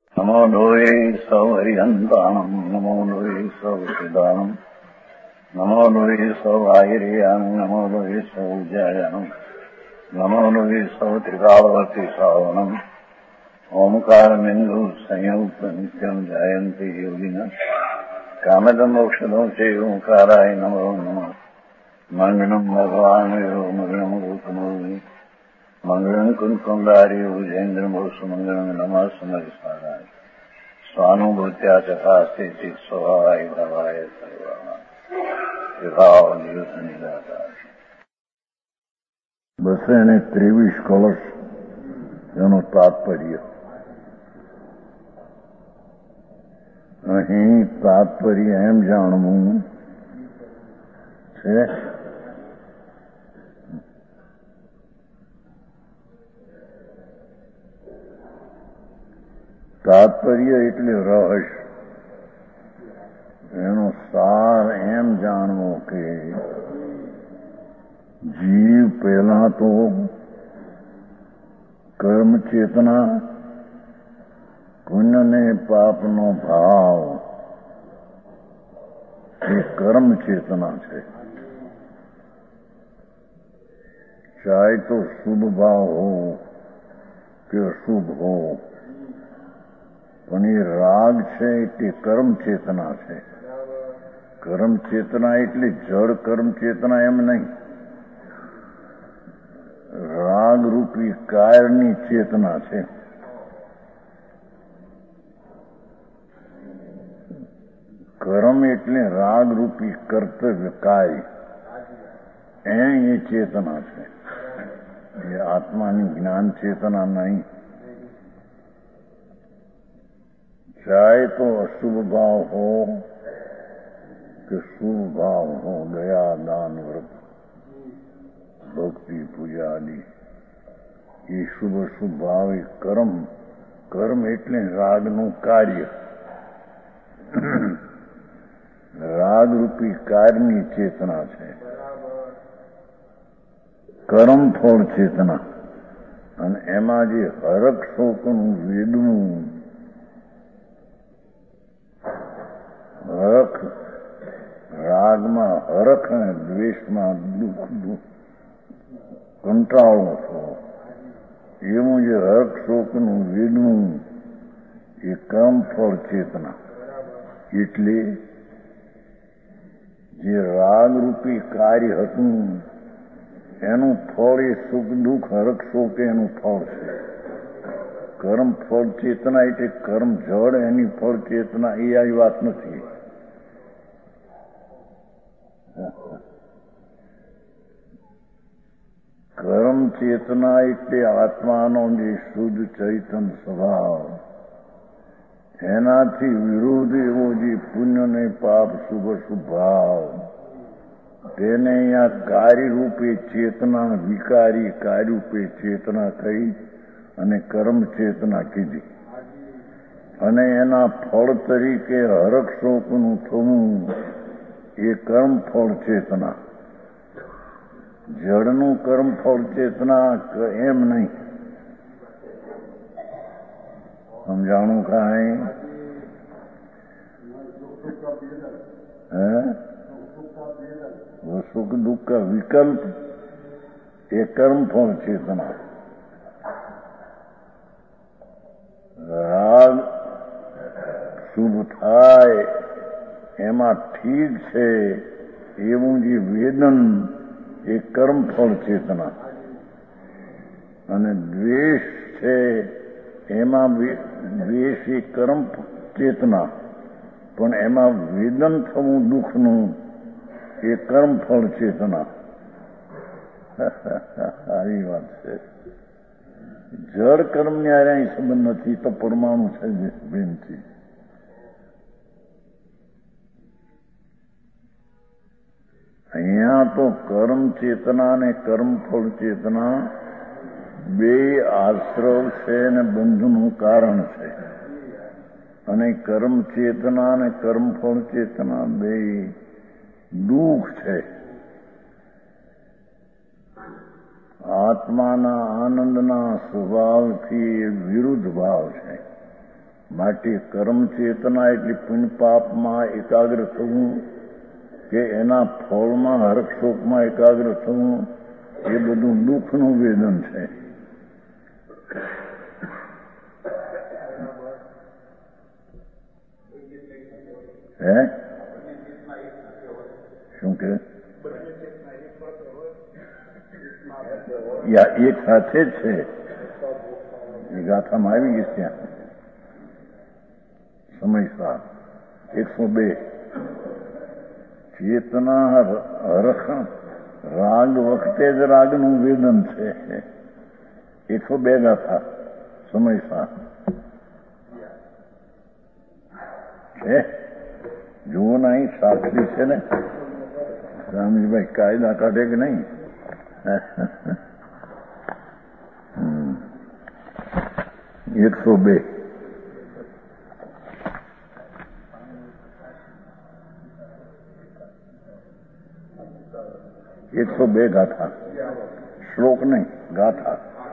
નમો લોહે સૌ હરિહંતાણમ નમો લોહે સૌ સિદાનમ નમો લોહે સૌ આયર્યાણમ નમો લોહે સૌ જયાણમ નમો લોહે સૌ ત્રિકાળવતી સાવણમ ઓમકારમિંદુ સંયુક્ત નિત્યમ જાયંતી યોગિના કામદમ મોક્ષદો છે ઓંકારાય નમો નમઃ મંગળમ ભગવાન મંગળમ રૂપમોહિ મંગળમ કુંકુંડારી ઉજેન્દ્રમોષ મંગળમ નમઃ સમરિસ્મરાય સ્વાનુભૂત્યા ચકાસ્તે ચિત સ્વભાવાય ભવાય સર્વા વિભાવ નિયુત નિરાકાર 223 કળશ એનું તાત્પર્ય. અહીં તાત્પર્ય એમ જાણવું છે તાત્પર્ય એટલે રહસ્ય. એનો સાર એમ જાણવો કે જીવ પહેલા તો કર્મ ચેતના, પુણ્ય ને પાપનો ભાવ એ કર્મ ચેતના છે. ચાહે તો શુભ ભાવ હો કે અશુભ હો, પણ એ રાગ છે તે કર્મ ચેતના છે. કર્મ ચેતના એટલે જળ કર્મ ચેતના એમ નહીં, રાગરૂપી કાયની ચેતના છે. કર્મ એટલે રાગરૂપી કર્તવ્ય કાય, એ ચેતના છે. એ આત્માની જ્ઞાન ચેતના નહીં. ચાહે તો અશુભ ભાવ હો કે શુભ ભાવ હો, દયા દાન વ્રત ભક્તિ પૂજા આદિ, એ શુભ અશુભ ભાવ એ કર્મ. કર્મ એટલે રાગનું કાર્ય, રાગરૂપી કાર્યની ચેતના છે. કર્મ ફળ ચેતના, અને એમાં જે હરખ શોકનું વેદનું હરખ, રાગમાં હરખ અને દ્વેષમાં દુઃખ કંટાળો છો, એવું જે હરખ શોકનું વેદનું એ કર્મ ફળ ચેતના. એટલે જે રાગરૂપી કાર્ય હતું એનું ફળ એ સુખ દુઃખ હરખ શોક એનું ફળ છે. કર્મ ફળ ચેતના એટલે કર્મ જળ એની ફળ ચેતના, એ આવી વાત નથી. કર્મ ચેતના એટલે આત્માનો જે શુદ્ધ ચૈતન સ્વભાવ, એનાથી વિરુદ્ધ એવો જે પુણ્ય ને પાપ શુભ અશુભ ભાવ, તેને અહીંયા કાર્યરૂપે ચેતના, વિકારી કાર્યરૂપે ચેતના કહી અને કર્મ ચેતના કીધી. અને એના ફળ તરીકે હરખ શોકનું થવું એ કર્મ ફળ ચેતના. જળનું કર્મ ફળ ચેતના એમ નહીં. સમજાણું કાંઈ? સુખ દુઃખ વિકલ્પ એ કર્મ ફળ ચેતના. રાગ શુભ થાય એમાં ઠીક છે એવું જે વેદન એ કર્મ ફળ ચેતના. અને દ્વેષ છે એમાં દ્વેષ એ કર્મ ચેતના, પણ એમાં વેદન થવું દુઃખનું એ કર્મ ફળ ચેતના. આવી વાત છે. જળ કર્મને આરે સંબંધ નથી, તો પરમાણુ છે બેનથી. અહીંયા તો કર્મ ચેતના ને કર્મ ફળ ચેતના બે આશ્રવ છે ને બંધનું કારણ છે. અને કર્મ ચેતના અને કર્મ ફળ ચેતના બે દુઃખ છે. આત્માના આનંદના સ્વભાવથી વિરુદ્ધ ભાવ છે. માટે કર્મ ચેતના એટલે પુણ્ય પાપમાં એકાગ્ર થવું કે એના ફળમાં હર્ષશોકમાં એકાગ્ર થવું એ બધું દુઃખનું વેદન છે. હે શું કે એક સાથે જ છે એ ગાથામાં આવી ગઈ ત્યાં સમય 102 ચેતના હરખ રાગ વખતે જ રાગનું વેદન છે. 102 ગાથા સમય છે. જુઓ ને અહીં સાક્ષી છે ને રામજીભાઈ કાયદા કાઢે કે નહીં? 102 102 ગાથા, શ્લોક નહીં ગાથા.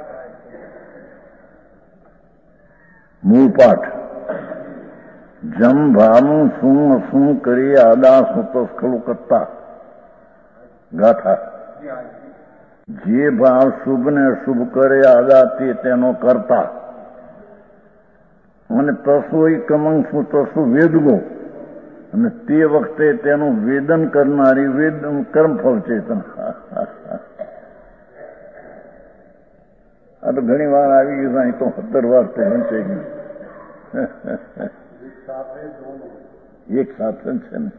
મૂળ પાઠ જમ ભાનું શું અસું કરી આદા સુતસ્ખલું કરતા. ગાથા જે ભાવ શુભ ને અશુભ કરે આદા તે તેનો કરતા અને તસોઈ કમંગ શું તસુ વેદગો અને તે વખતે તેનું વેદન કરનારી વેદન કર્મફળ ચેતન. આ તો ઘણી વાર આવી ગયું, અહીં તો 17 વાર તો વંચાઈ ગયું. એક સાથે છે ને.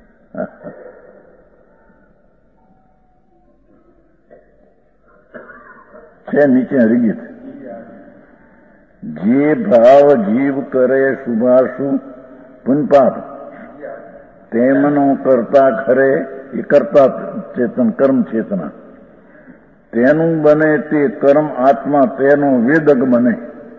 છે નીચે હરિગીત. જે ભાવ જીવ કરે શુભાશુભ પુનપાપ તેમનો કરતા ખરે એ કરતા ચેતન કર્મ ચેતના. તેનું બને તે કર્મ આત્મા તેનો વેદક બને.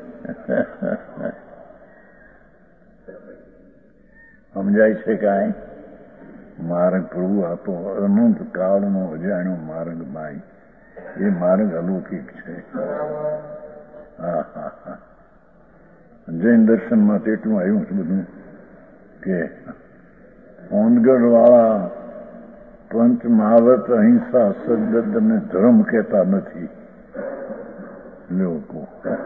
સમજાય છે કાંઈ? માર્ગ પ્રભુ આપો અનંત કાળનો અજાણ્યો માર્ગ ભાઈ, એ માર્ગ અલૌકિક છે. હા હા હા. જૈન દર્શનમાં તેટલું આવ્યું છે બધું કે સોનગઢ વાળા પંચ મહાવ્રત અહિંસા સદગત અને ધર્મ કહેતા નથી લોકો.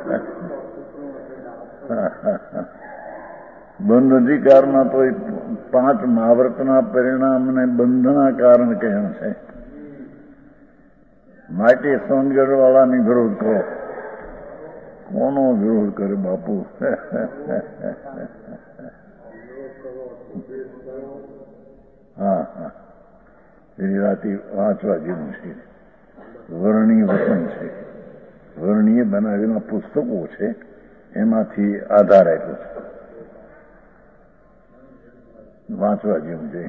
બંધ અધિકારમાં તો 5 મહાવ્રતના પરિણામને બંધના કારણ કહ્યું છે. માટે સોનગઢ વાળાની વિરોધ કરો. કોનો વિરોધ કરે બાપુ? હા હા, એ રાતે વાંચવા જેવું છે. વર્ણીય વચન છે, વર્ણીય બનાવેલા પુસ્તકો છે, એમાંથી આધાર આપ્યો છે. વાંચવા જેવું છે.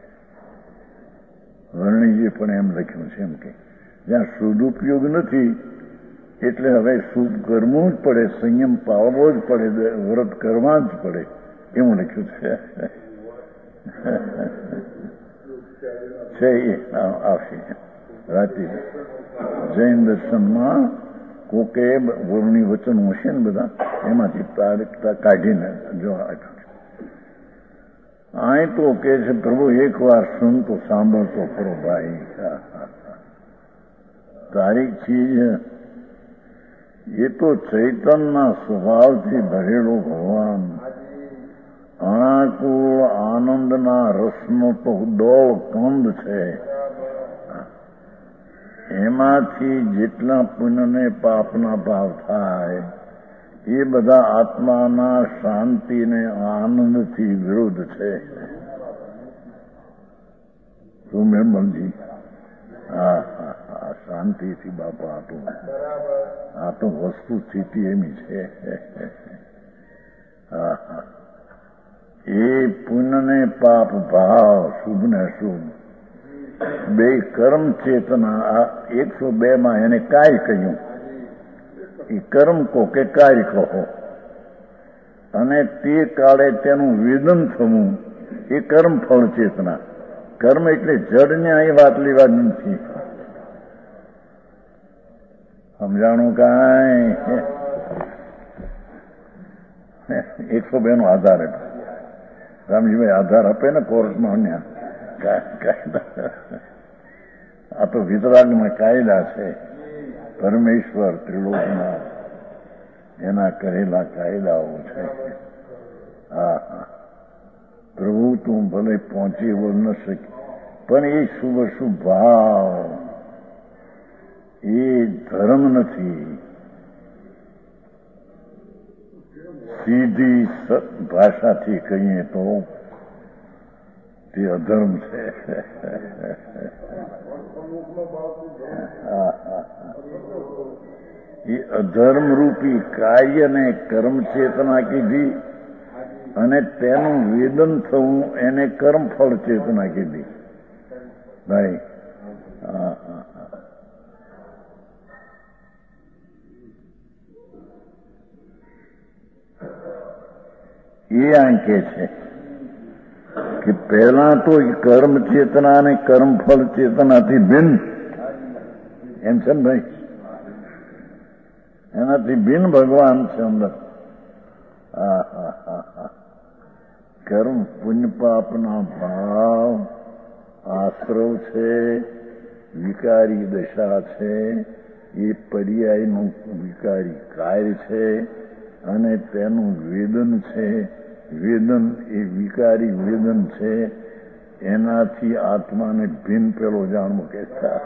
વર્ણીએ પણ એમ લખ્યું છે એમ કે જ્યાં સદુપયોગ નથી એટલે હવે શુભ કરવું જ પડે, સંયમ પાળવો જ પડે, વ્રત કરવા જ પડે, એવું લખ્યું છે. એ આવશે રાતે જૈન દર્શનમાં કોકે વર્ણી વચનો હશે ને બધા, એમાંથી કાઢીને જો અહીં તો કે છે પ્રભુ એકવાર સુન તો સાંભળતો ખરો ભાઈ. તારી ચીજ એ તો ચૈતનના સ્વભાવથી ભરેલો ભગવાન, અણાકુળ આનંદના રસનો તો ડોળ કંદ છે. એમાંથી જેટલા પુણ્યને પાપના ભાવ થાય એ બધા આત્માના શાંતિને આનંદથી વિરુદ્ધ છે. શું મેમલજી? હા હા હા, શાંતિથી બાપા આ તો વસ્તુ સ્થિતિ એમી છે. હા હા, એ પુણ્યને પાપ ભાવ શુભ ને અશુભ બે કર્મ ચેતના. આ 102 એને કાય કહ્યું. એ કર્મ કહો કે કાર્ય કહો, અને તે કાળે તેનું વેદન થવું એ કર્મ ફળ ચેતના. કર્મ એટલે જડને અહીં વાત લેવા નથી. સમજાણું કાંઈ? 102 નો આધાર આપ્યો. રામજીભાઈ આધાર આપે ને કોર્ટમાં કાયદા. આ તો વિતરાગમાં કાયદા છે. પરમેશ્વર ત્રિલોકના એના કહેલા કાયદાઓ છે. હા હા, પ્રભુ તું ભલે પહોંચી વળ ન શકી, પણ એ શુભ શુભ ભાવ એ ધર્મ નથી. સીધી ભાષાથી કહીએ તો તે અધર્મ છે. એ અધર્મરૂપી કાર્યને કર્મ ચેતના કીધી અને તેનું વેદન થવું એને કર્મફળ ચેતના કીધી. ભાઈ હા હા, એ આંકે છે કે પહેલા તો કર્મ ચેતના અને કર્મફળ ચેતનાથી ભિન્ન, એમ છે ને ભાઈ? એનાથી ભિન્ન ભગવાન છે અંદર. હા હા હા હા, કર્મ પુણ્ય પાપના ભાવ આશ્રવ છે, વિકારી દશા છે, એ પર્યાયનું વિકારી કાર્ય છે અને તેનું વેદન છે. વેદન એ વિકારી વેદન છે, એનાથી આત્માને ભિન્ન પેલો જાણવો કે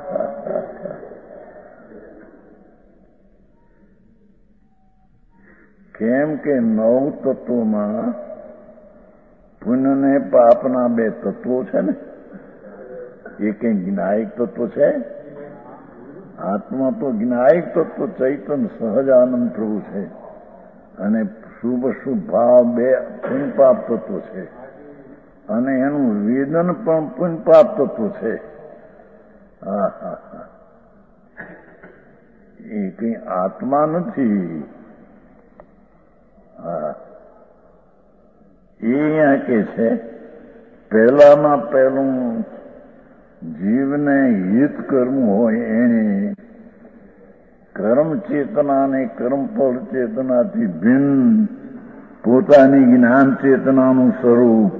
કેમ કે 9 તત્વોમાં પુણ્ય ને પાપના 2 તત્વો છે ને, એ કઈ જ્ઞાયક તત્વ છે? આત્મા તો જ્ઞાયક તત્વ ચૈતન સહજ આનંદ પ્રભુ છે અને શુભ શુભ ભાવ 2 પુણ્ય પાપ તત્વ છે અને એનું વેદન પણ પુણ્ય પાપ તત્વ છે. હા હા હા, એ કઈ આત્મા નથી. હા, એ અહીંયા કે છે પહેલામાં પહેલું જીવને હિત કરવું હોય એને કર્મ ચેતના અને કર્મફળ ચેતનાથી ભિન્ન પોતાની જ્ઞાન ચેતનાનું સ્વરૂપ,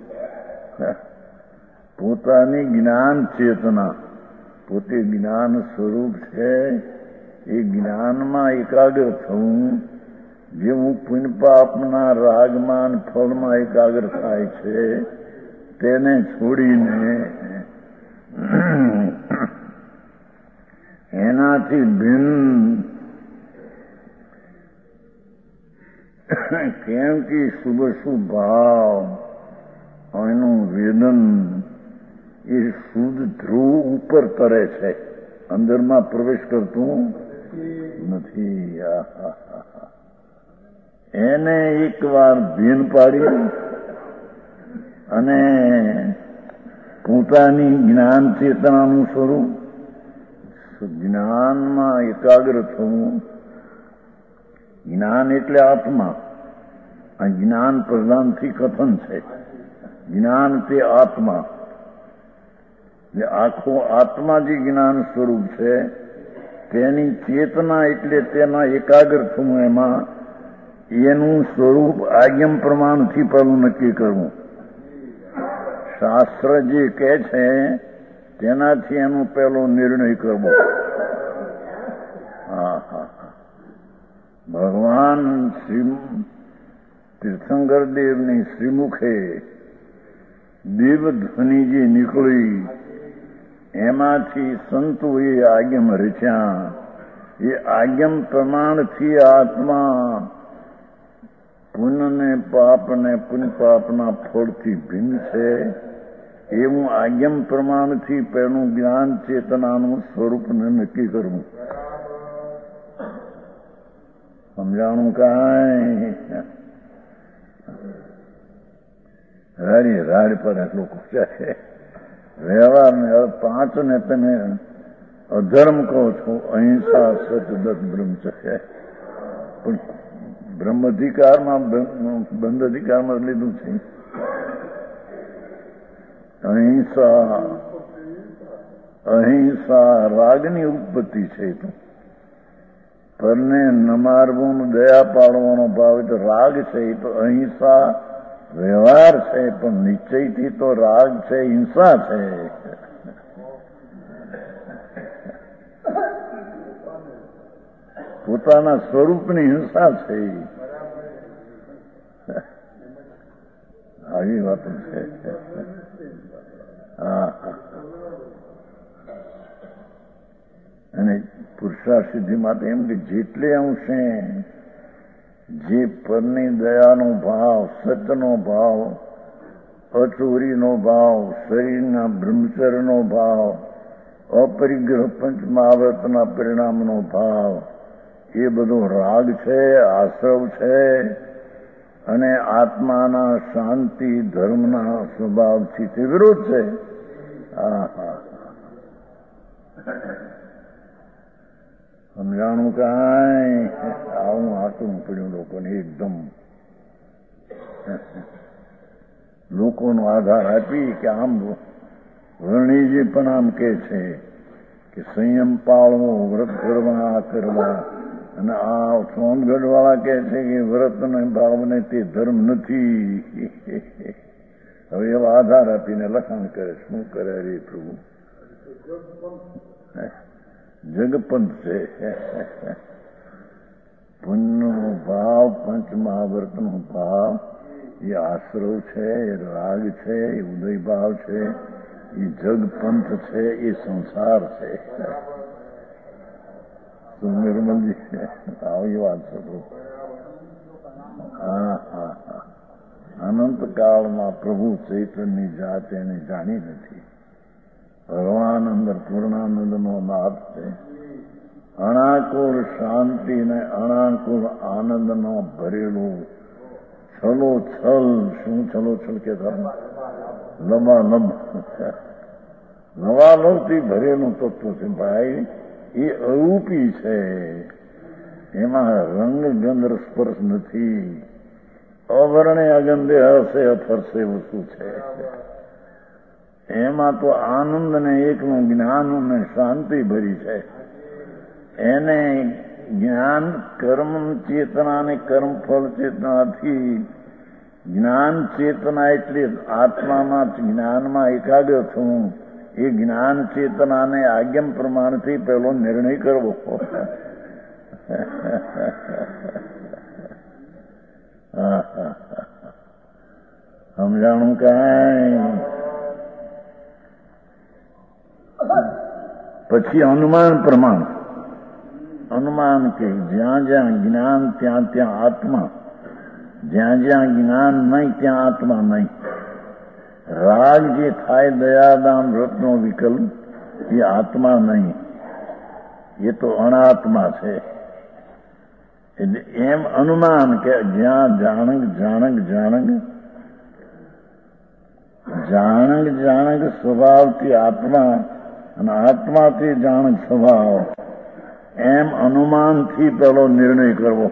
પોતાની જ્ઞાન ચેતના પોતે જ્ઞાન સ્વરૂપ છે. એ જ્ઞાનમાં એકાગ્ર થવું, જેવું પુણ્ય પાપના રાગમાન ફળમાં એકાગ્ર થાય છે તેને છોડીને એનાથી ભિન્ન. કેમ કે શુભ શુભ ભાવ એનું વેદન એ શુદ્ધ ધ્રુવ ઉપર તરે છે, અંદરમાં પ્રવેશ કરતું નથી. એને એકવાર ભીન પાડી અને પોતાની જ્ઞાન ચેતનાનું સ્વરૂપ જ્ઞાનમાં એકાગ્ર થવું. જ્ઞાન એટલે આત્મા. આ જ્ઞાન પ્રધાનથી કથન છે. જ્ઞાન તે આત્મા, આખો આત્મા જે જ્ઞાન સ્વરૂપ છે તેની ચેતના એટલે તેના એકાગ્ર થવું. એમાં એનું સ્વરૂપ આજ્ઞમ પ્રમાણથી પહેલું નક્કી કરવું. શાસ્ત્ર જે કહે છે તેનાથી એનો પહેલો નિર્ણય કરવો. હા હા, ભગવાન શ્રી તીર્થંકર દેવની શ્રીમુખે દેવધ્વનિ જે નીકળી એમાંથી સંતોએ આજ્ઞમ રચ્યા. એ આજ્ઞમ પ્રમાણથી આત્મા પુણ્ય ને પાપ ને પુણ્ય પાપના ફળથી ભિન્ન છે. એવું આજ્ઞમ પ્રમાણથી પહેલું જ્ઞાન ચેતનાનું સ્વરૂપને નક્કી કરવું. સમજાણું કાંઈ? રાડી રાડ પર લોકો છે વ્યવહારને 5 ને તમે અધર્મ કહો છો. અહિંસા, સત્ય, બ્રહ્મચર્ય, પણ બ્રહ્મ અધિકારમાં બંધ અધિકારમાં લીધું છે. અહિંસા રાગની ઉત્પત્તિ છે. તો પરને ન મારવું, દયા પાડવાનો ભાવ તો રાગ છે. એ તો અહિંસા વ્યવહાર છે, પણ નિશ્ચયથી તો રાગ છે, હિંસા છે. પોતાના સ્વરૂપની હિંસા છે. આવી વાત છે. હા. અને પુરુષાર્થ સિદ્ધિ માટે એમ કે જેટલે અંશે જે પરની દયાનો ભાવ, સત્યનો ભાવ, અચોરીનો ભાવ, શરીરના બ્રહ્મચર્યનો ભાવ, અપરિગ્રહ પંચમહાવ્રતના પરિણામનો ભાવ, એ બધો રાગ છે, આશ્રવ છે, અને આત્માના શાંતિ ધર્મના સ્વભાવથી તે વિરોધ છે. સમજાણું કાંઈ આવું આટું પડ્યું લોકોને એકદમ લોકોનો આધાર આપી કે આમ વર્ણિજી પણ આમ કે છે કે સંયમ પાળવો, વ્રત કરવા, આ કરવા, અને આ સોનગઢ વાળા કે છે કે વ્રત અને ભાવને તે ધર્મ નથી. હવે એવા આધાર આપીને લખાણ કરે. શું કરે રે પ્રભુ? જગપંથ છે. પુણ્યનો ભાવ, પંચમહાવ્રતનો ભાવ, એ આશ્રવ છે, એ રાગ છે, એ ઉદય ભાવ છે, એ જગપંથ છે, એ સંસાર છે. નિર્મલજી આવી વાત છે. અનંત કાળમાં પ્રભુ ચૈતન્યની જાત એને જાણી નથી. ભગવાન અંદર પૂર્ણાનંદનો નાથ છે. અણાકુળ શાંતિ ને અણાકુળ આનંદનો ભરેલું છલો છલ. શું છલો છલ કહેતા? લબાલબ. લબાલબથી ભરેલું તત્વ છે ભાઈ. એ અરૂપી છે. એમાં રંગ ગંધ સ્પર્શ નથી. અવર્ણે અગંધે હશે અફરશે વસ્તુ છે. એમાં તો આનંદ ને એકનું જ્ઞાન ને શાંતિ ભરી છે. એને જ્ઞાન કર્મ ચેતના ને કર્મફળ ચેતનાથી જ્ઞાન ચેતના એટલે આત્મામાં જ્ઞાનમાં એકાગ્ર થવું. એ જ્ઞાન ચેતનાને આજ્ઞમ પ્રમાણથી પહેલો નિર્ણય કરવો. સમજાણું કાંઈ? પછી અનુમાન પ્રમાણ. અનુમાન કે જ્યાં જ્યાં જ્ઞાન ત્યાં ત્યાં આત્મા, જ્યાં જ્યાં જ્ઞાન નહીં ત્યાં આત્મા નહીં. રાગ જે થાય દયાદાન વ્રતનો વિકલ્પ, એ આત્મા નહીં, એ તો અનાત્મા છે. એટલે એમ અનુમાન કે જ્યાં જાણંગ જાણંગ જાણંગ જાણંગ જાણંગ સ્વભાવથી આત્મા અને આત્માથી જાણંગ સ્વભાવ, એમ અનુમાનથી પેલો નિર્ણય કરવો.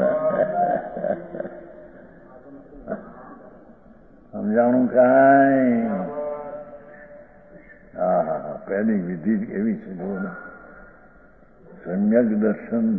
સમજાણું કાંઈ? પહેલી વિધિ એવી છે. જો સમ્યક દર્શન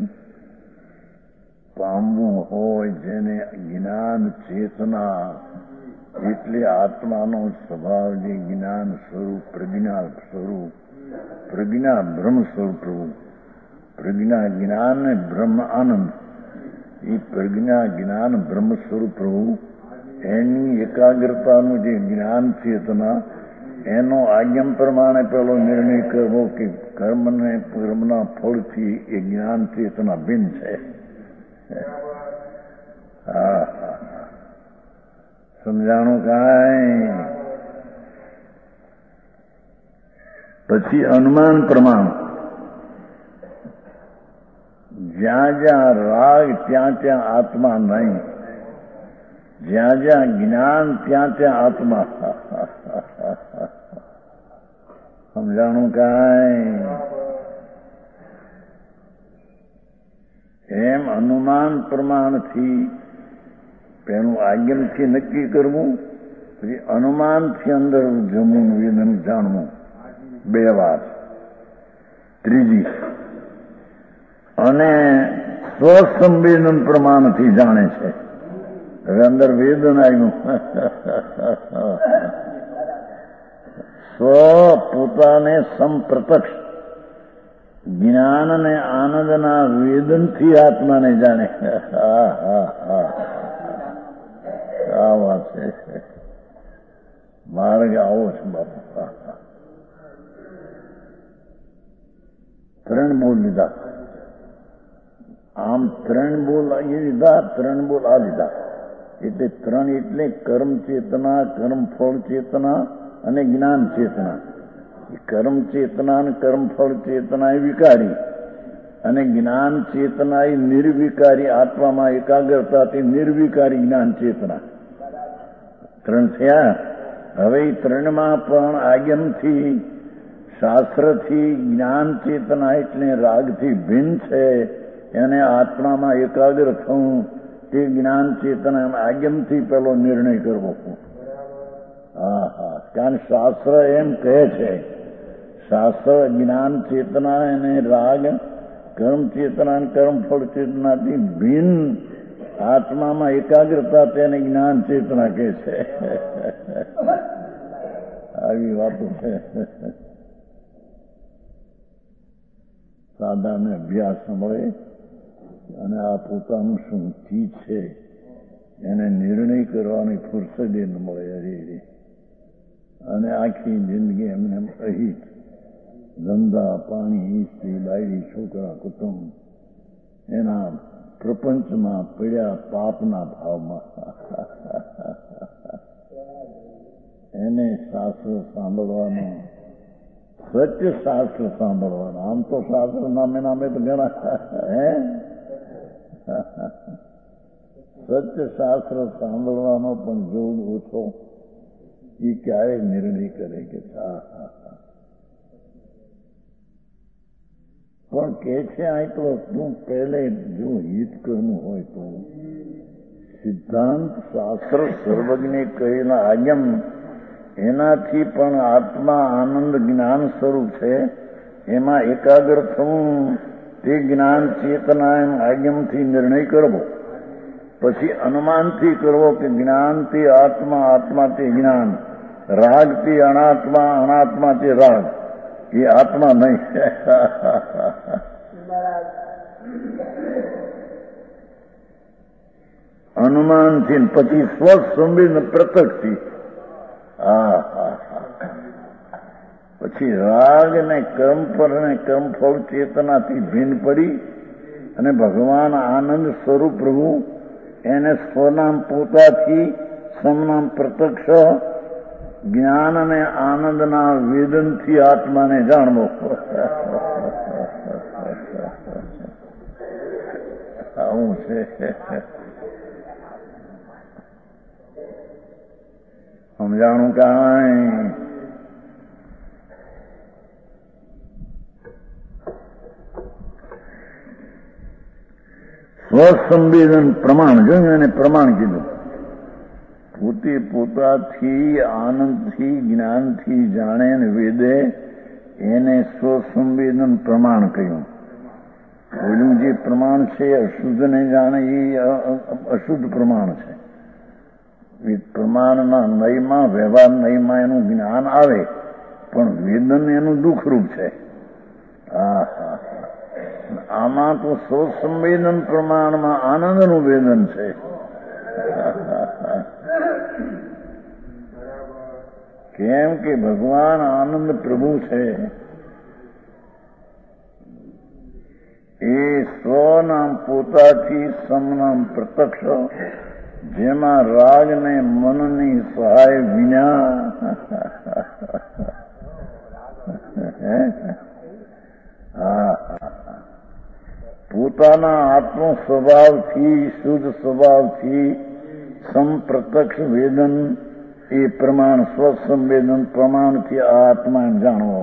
પામવું હોય, જેને જ્ઞાન ચેતના એટલે આત્માનો સ્વભાવ, જે જ્ઞાન સ્વરૂપ, પ્રજ્ઞા સ્વરૂપ, પ્રજ્ઞા બ્રહ્મ સ્વરૂપ, પ્રજ્ઞા જ્ઞાન ને બ્રહ્મ આનંદ, એ પ્રજ્ઞા જ્ઞાન બ્રહ્મ સ્વરૂપ પ્રભુ, એની એકાગ્રતાનું જે જ્ઞાન ચેતના, એનો આજ્ઞમ પ્રમાણે પેલો નિર્ણય કરવો કે કર્મને કર્મના ફળથી એ જ્ઞાન ચેતના ભિન્ન છે. સમજાણું કાંઈ? પછી અનુમાન પ્રમાણ. જ્યાં જ્યાં રાગ ત્યાં ત્યાં આત્મા નહીં, જ્યાં જ્યાં જ્ઞાન ત્યાં ત્યાં આત્મા. સમજાણું કાંઈ? એમ અનુમાન પ્રમાણથી પેલું આજ્ઞાથી નક્કી કરવું, પછી અનુમાનથી અંદર જમવું, વેદન જાણવું. બે વાત. ત્રીજી અને સ્વસંવેદન પ્રમાણથી જાણે છે. હવે અંદર વેદન આવ્યું. સ્વ પોતાને સંપ્રત્યક્ષ જ્ઞાન અને આનંદના વેદનથી આત્માને જાણે. આ વાત છે. માર્ગ આવો છે બાપુ. ત્રણ બોલ લીધા. આમ ત્રણ બોલ એ લીધા, ત્રણ બોલ આ લીધા. એટલે ત્રણ એટલે કર્મ ચેતના, કર્મ ફળ ચેતના અને જ્ઞાન ચેતના. કર્મ ચેતના અને કર્મ ફળ ચેતના એ વિકારી અને જ્ઞાન ચેતના એ નિર્વિકારી. આત્મામાં એકાગ્રતાથી નિર્વિકારી જ્ઞાન ચેતના. ત્રણ થયા. હવે એ ત્રણમાં પણ આગમથી શાસ્ત્રથી જ્ઞાન ચેતના એટલે રાગથી ભિન્ન છે. એને આત્મામાં એકાગ્ર થવું તે જ્ઞાન ચેતના આગમથી પેલો નિર્ણય કરવો. કારણ શાસ્ત્ર એમ કહે છે, શાસ્ત્ર જ્ઞાન ચેતના અને રાગ કર્મ ચેતના અને કર્મ ફળ ચેતનાથી ભિન્ન આત્મામાં એકાગ્રતા તેને જ્ઞાન ચેતના કહે છે. આવી વાતો છે. સાદાને અભ્યાસ મળે અને આ પોતાનું શું ચીજ છે એને નિર્ણય કરવાની ફુરસદ ન મળે. હરી અને આખી જિંદગી એમને અહીં ધંધા પાણી સ્ત્રી બાયડી છોકરા કુટુંબ એના પ્રપંચમાં પડ્યા પાપના ભાવમાં. એને શાસ્ત્ર સાંભળવાનું, સત્ય શાસ્ત્ર સાંભળવાનું. આમ તો શાસ્ત્ર નામે નામે તો ઘણા સત્ય શાસ્ત્ર સાંભળવાનો પણ જોગ ઓછો. એ ક્યારે નિર્ણય કરે કે પણ કે છે આ તો તું પહેલે જો હિત કરવું હોય તો સિદ્ધાંત શાસ્ત્ર સર્વજ્ઞે કહેલા આગમ એનાથી પણ આત્મા આનંદ જ્ઞાન સ્વરૂપ છે. એમાં એકાગ્ર થવું તે જ્ઞાન ચેતના એમ આગમથી નિર્ણય કરવો. પછી અનુમાનથી કરવો કે જ્ઞાનથી આત્મા, આત્માથી જ્ઞાન, રાગથી અનાત્મા, અનાત્માથી રાગ. એ આત્મા નહીં. અનુમાનથી પછી સ્વસંવેદન પ્રત્યક્ષથી. પછી રાગ ને કર્મ પર ને કર્મફળ ચેતનાથી ભિન્ન પડી અને ભગવાન આનંદ સ્વરૂપ પ્રભુ એને સ્વનામ પોતાથી સમનામ પ્રત્યક્ષ જ્ઞાન અને આનંદના વેદનથી આત્માને જાણવો. આવું છે. સમજાણું કાંઈ સ્વસંવેદન પ્રમાણ જોયું. એને પ્રમાણ કીધું. પોતે પોતાથી આનંદથી જ્ઞાનથી જાણે ને વેદે એને સ્વસંવેદન પ્રમાણ કહ્યું. ઓલું જે પ્રમાણ છે અશુદ્ધને જાણે એ અશુદ્ધ પ્રમાણ છે. પ્રમાણના નયમાં વ્યવહાર નયમાં એનું જ્ઞાન આવે પણ વેદન એનું દુઃખરૂપ છે. આમાં તો સ્વસંવેદન પ્રમાણમાં આનંદનું વેદન છે. કેમ કે ભગવાન આનંદ પ્રભુ છે. એ સ્વનામ પોતાથી સમનામ પ્રત્યક્ષ જેમાં રાગ ને મનની સહાય વિના પોતાના આત્મ સ્વભાવથી શુદ્ધ સ્વભાવથી સંપ્રત્યક્ષ વેદન એ પ્રમાણ સ્વસંવેદન પ્રમાણથી આત્મા જાણવો.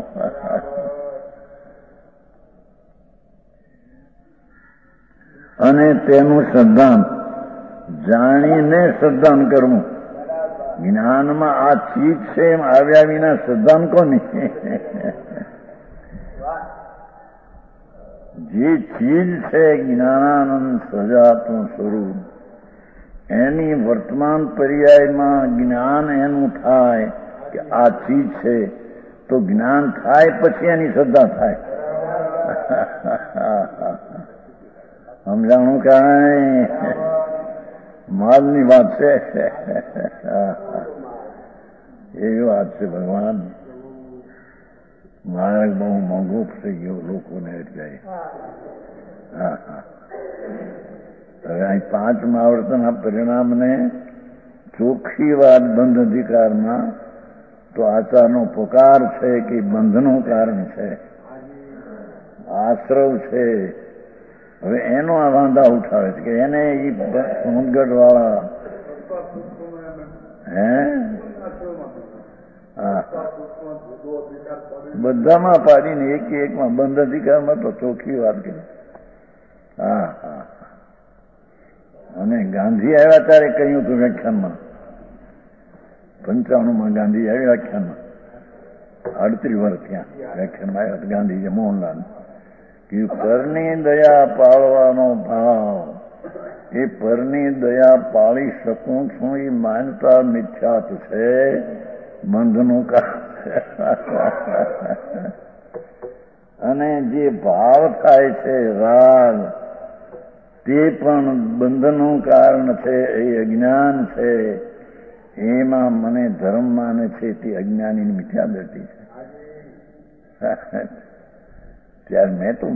અને તેનું શ્રદ્ધાન જાણીને શ્રદ્ધાન કરવું. જ્ઞાનમાં આ ચીજ છે એમ આવ્યા વિના શ્રદ્ધાન કોની? જે ચીજ છે જ્ઞાનાનંદ સજાતું સ્વરૂપ એની વર્તમાન પર્યાયમાં જ્ઞાન એનું થાય કે આ ચીજ છે તો જ્ઞાન થાય પછી એની શ્રદ્ધા થાય. સમજાણું કાંઈ માલની વાત છે. એવી વાત છે ભગવાન. મારે બહુ મોંઘું થઈ ગયું લોકોને એટલે. હવે અહીં 5મા આવર્તના પરિણામને ચોખ્ખી વાત બંધ અધિકારમાં તો આચારનો પોકાર છે કે બંધનું કારણ છે, આશ્રવ છે. હવે એનો આ વાંધા ઉઠાવે છે કે એને એ સોનગઢ વાળા બધામાં પાડીને એકમાં બંધ અધિકારમાં તો ચોખ્ખી વાત કરી. હા હા. અને ગાંધી આવ્યા ત્યારે કહ્યું હતું વ્યાખ્યાનમાં, 95માં ગાંધી આવ્યા વ્યાખ્યાનમાં, 38 વર્ષ ત્યાં વ્યાખ્યાનમાં આવ્યા હતા ગાંધીજી મોહનલાલ કે પરની દયા પાળવાનો ભાવ, એ પરની દયા પાળી શકું છું એ માનતા મિથ્યાત છે, બંધનું કારણ. અને જે ભાવ થાય છે રાગ તે પણ બંધનું કારણ છે, એ અજ્ઞાન છે. એમાં મને ધર્મ માને છે તે અજ્ઞાનીની મિથ્યા દ્રષ્ટિ છે. ત્યારે મેં તો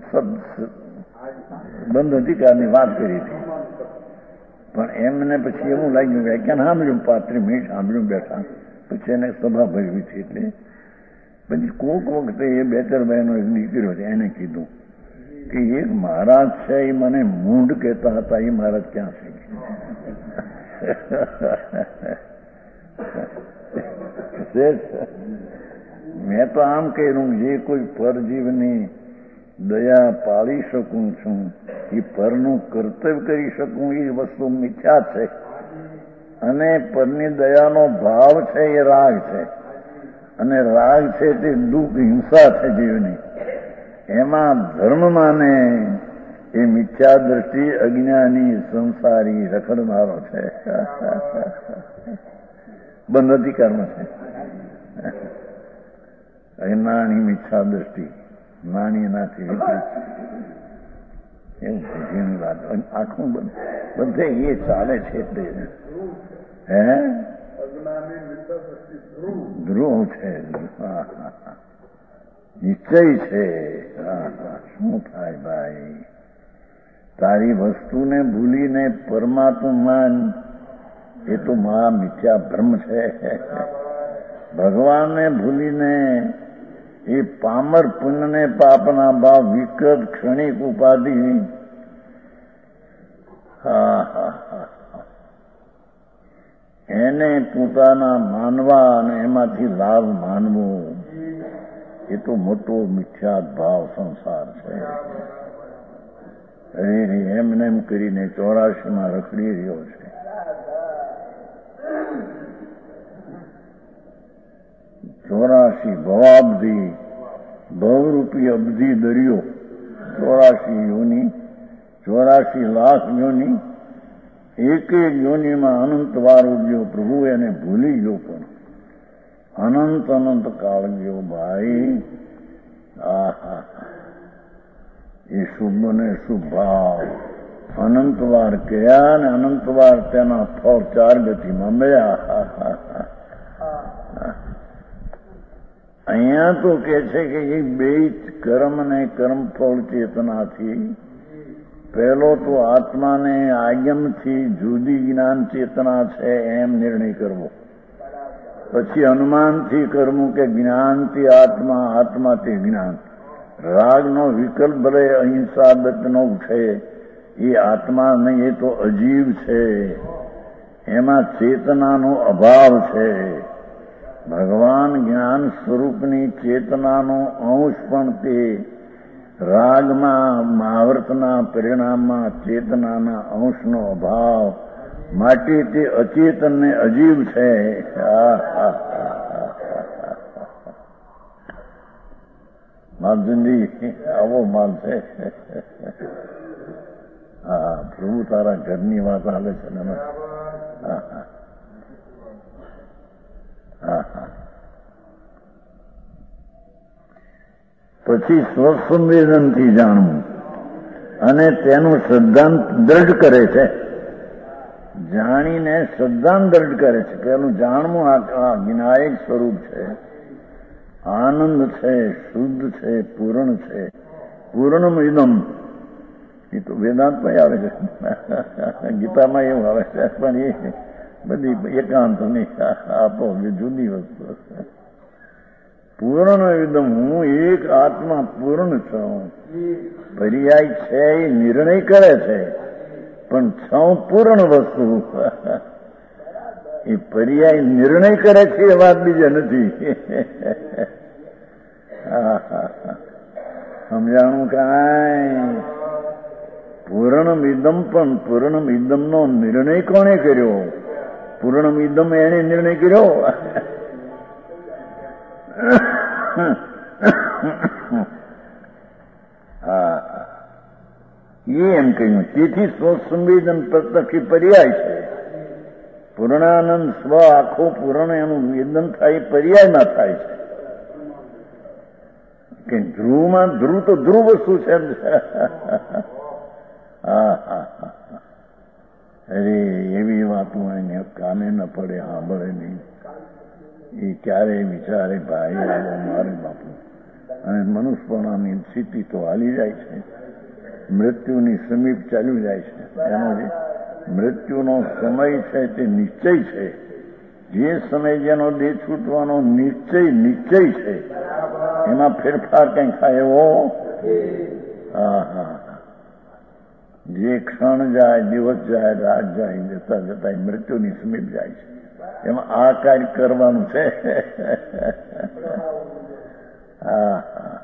બંધ અધિકારની વાત કરી હતી, પણ એમને પછી એવું લાગ્યું વ્યાખ્યાન સાંભળ્યું, 35 મિનિટ સાંભળ્યું બેઠા, પછી એને સભા ભરવી હતી. એટલે પછી કોક વખતે એ 2-4 બહેનો નીકળ્યો છે, એને કીધું કે એક મહારાજ છે એ મને મૂંઢ કહેતા હતા, એ મહારાજ ક્યાં છે? મેં તો આમ કહ્યું જે કોઈ પરજીવની દયા પાળી શકું છું, એ પરનું કર્તવ્ય કરી શકું એ વસ્તુ મિથ્યા છે. અને પરની દયાનો ભાવ છે એ રાગ છે, અને રાગ છે તે દુઃખ હિંસા છે જીવની. એમાં ધર્મ માને એ મિથ્યા દ્રષ્ટિ અજ્ઞાની સંસારી રખડનારો છે, બંધ અધિકારમાં છે. નાની મિથ્યા દ્રષ્ટિ, નાની એનાથી વિપરીત એવું જીવની વાત. આખું બધે એ ચાલે છે. એટલે ધ્રુવ છે, નિશ્ચય છે. શું થાય ભાઈ? તારી વસ્તુને ભૂલીને પરમાત્મા એ તો મહા મિથ્યા ભ્રમ છે. ભગવાનને ભૂલીને એ પામર પુણ્યને પાપના ભાવ વિકૃત ક્ષણિક ઉપાધિ. એને પોતાના માનવા અને એમાંથી લાભ માનવો એ તો મોટો મિથ્યા ભાવ સંસાર છે. એમને એમ કરીને 84માં રખડી રહ્યો છે. ભવાબ્દી ભવરૂપી અબધી દરિયો, 84 યોની, 84 લાખ યોની, એક યોનીમાં અનંત વાર ઉગ્યો. પ્રભુ એને ભૂલી ગયો, પણ અનંત કાળ ગયો ભાઈ. આહા, એ શુભ ને શુભ ભાવ અનંત વાર કયા ને અનંત વાર તેના ફળ 4 ગતિમાં મળ્યા. અહીંયા તો કે છે કે એ 2 કર્મ ને કર્મફળ ચેતનાથી, પહેલો તો આત્માને આગમથી જુદી જ્ઞાન ચેતના છે એમ નિર્ણય કરવો, પછી અનુમાનથી કરવું કે જ્ઞાનથી આત્મા, આત્માથી જ્ઞાન. રાગનો વિકલ્પ ભલે અહિંસા દત્તનો છે, એ આત્મા નહીં, એ તો અજીવ છે, એમાં ચેતનાનો અભાવ છે. ભગવાન જ્ઞાન સ્વરૂપની ચેતનાનો અંશ પણ તે રાગમાં, મહાવર્તના પરિણામમાં ચેતનાના અંશનો અભાવ, માટે તે અચેતન ને અજીવ છે. માલચંદી આવો માલ છે. હા, પ્રભુ તારા ઘરની વાત હાલે છે ને. હા હા હા હા. પછી સ્વસંવેદનથી જાણવું અને તેનું શ્રદ્ધાંત દ્રઢ કરે છે. જાણીને શ્રદ્ધાંત દ્રઢ કરે છે. પેલું જાણવું આ વિનાયક સ્વરૂપ છે, આનંદ છે, શુદ્ધ છે, પૂર્ણ છે. પૂર્ણમ ઇદમ એ તો વેદાંતમાં આવે છે, ગીતામાં એવું આવે છે, પણ એ બધી એકાંત નહીં, આપો જુદી વસ્તુ. પૂર્ણ વિદમ, હું એક આત્મા પૂર્ણ છું. પર્યાય છે એ નિર્ણય કરે છે, પણ છું પૂર્ણ વસ્તુ. એ પર્યાય નિર્ણય કરે છે એ વાત બીજા નથી. સમજાણું કાંઈ? પૂર્ણમ ઇદમ, પણ પૂર્ણમ ઇદમનો નિર્ણય કોણે કર્યો? પૂર્ણમ ઇદમ એને નિર્ણય કર્યો. હા, એમ કહ્યું. તેથી સ્વસંવેદન પ્રત્યક્ષ પર્યાય છે. પૂર્ણાનંદ સ્વ આખો પૂર્ણ એનું વેદન થાય, પર્યાયમાં થાય છે. કે ધ્રુવમાં ધ્રુવ તો ધ્રુવ વસ્તુ છે. હા હા હા. અરે એવી વાતો એને કાને ન પડે, સાંભળે નહીં. એ ક્યારેય વિચારે ભાઈ આવો મારે બાપુ. અને મનુષ્યપણાની સ્થિતિ તો હાલી જાય છે, મૃત્યુની સમીપ ચાલ્યું જાય છે. એનો જે મૃત્યુનો સમય છે તે નિશ્ચય છે. જે સમય જેનો દેહ છૂટવાનો નિશ્ચય છે, એમાં ફેરફાર કંઈ થાય એવો. હા હા. જે ક્ષણ જાય, દિવસ જાય, રાત જાય, જતા જતા મૃત્યુની સમીપ જાય છે. એમાં આ કાર્ય કરવાનું છે. હા હા.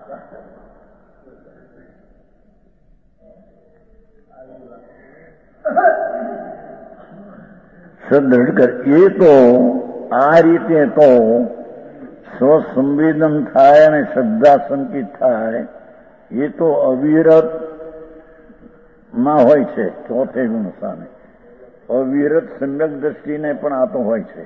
સદ્રઢ કર. એ તો આ રીતે તો સ્વસંવેદન થાય અને શ્રદ્ધા સંકિત થાય, એ તો અવિરત માં હોય છે. ચોથે ગુણ સ્થાને અવિરત સમ્યક દ્રષ્ટિને પણ આ તો હોય છે.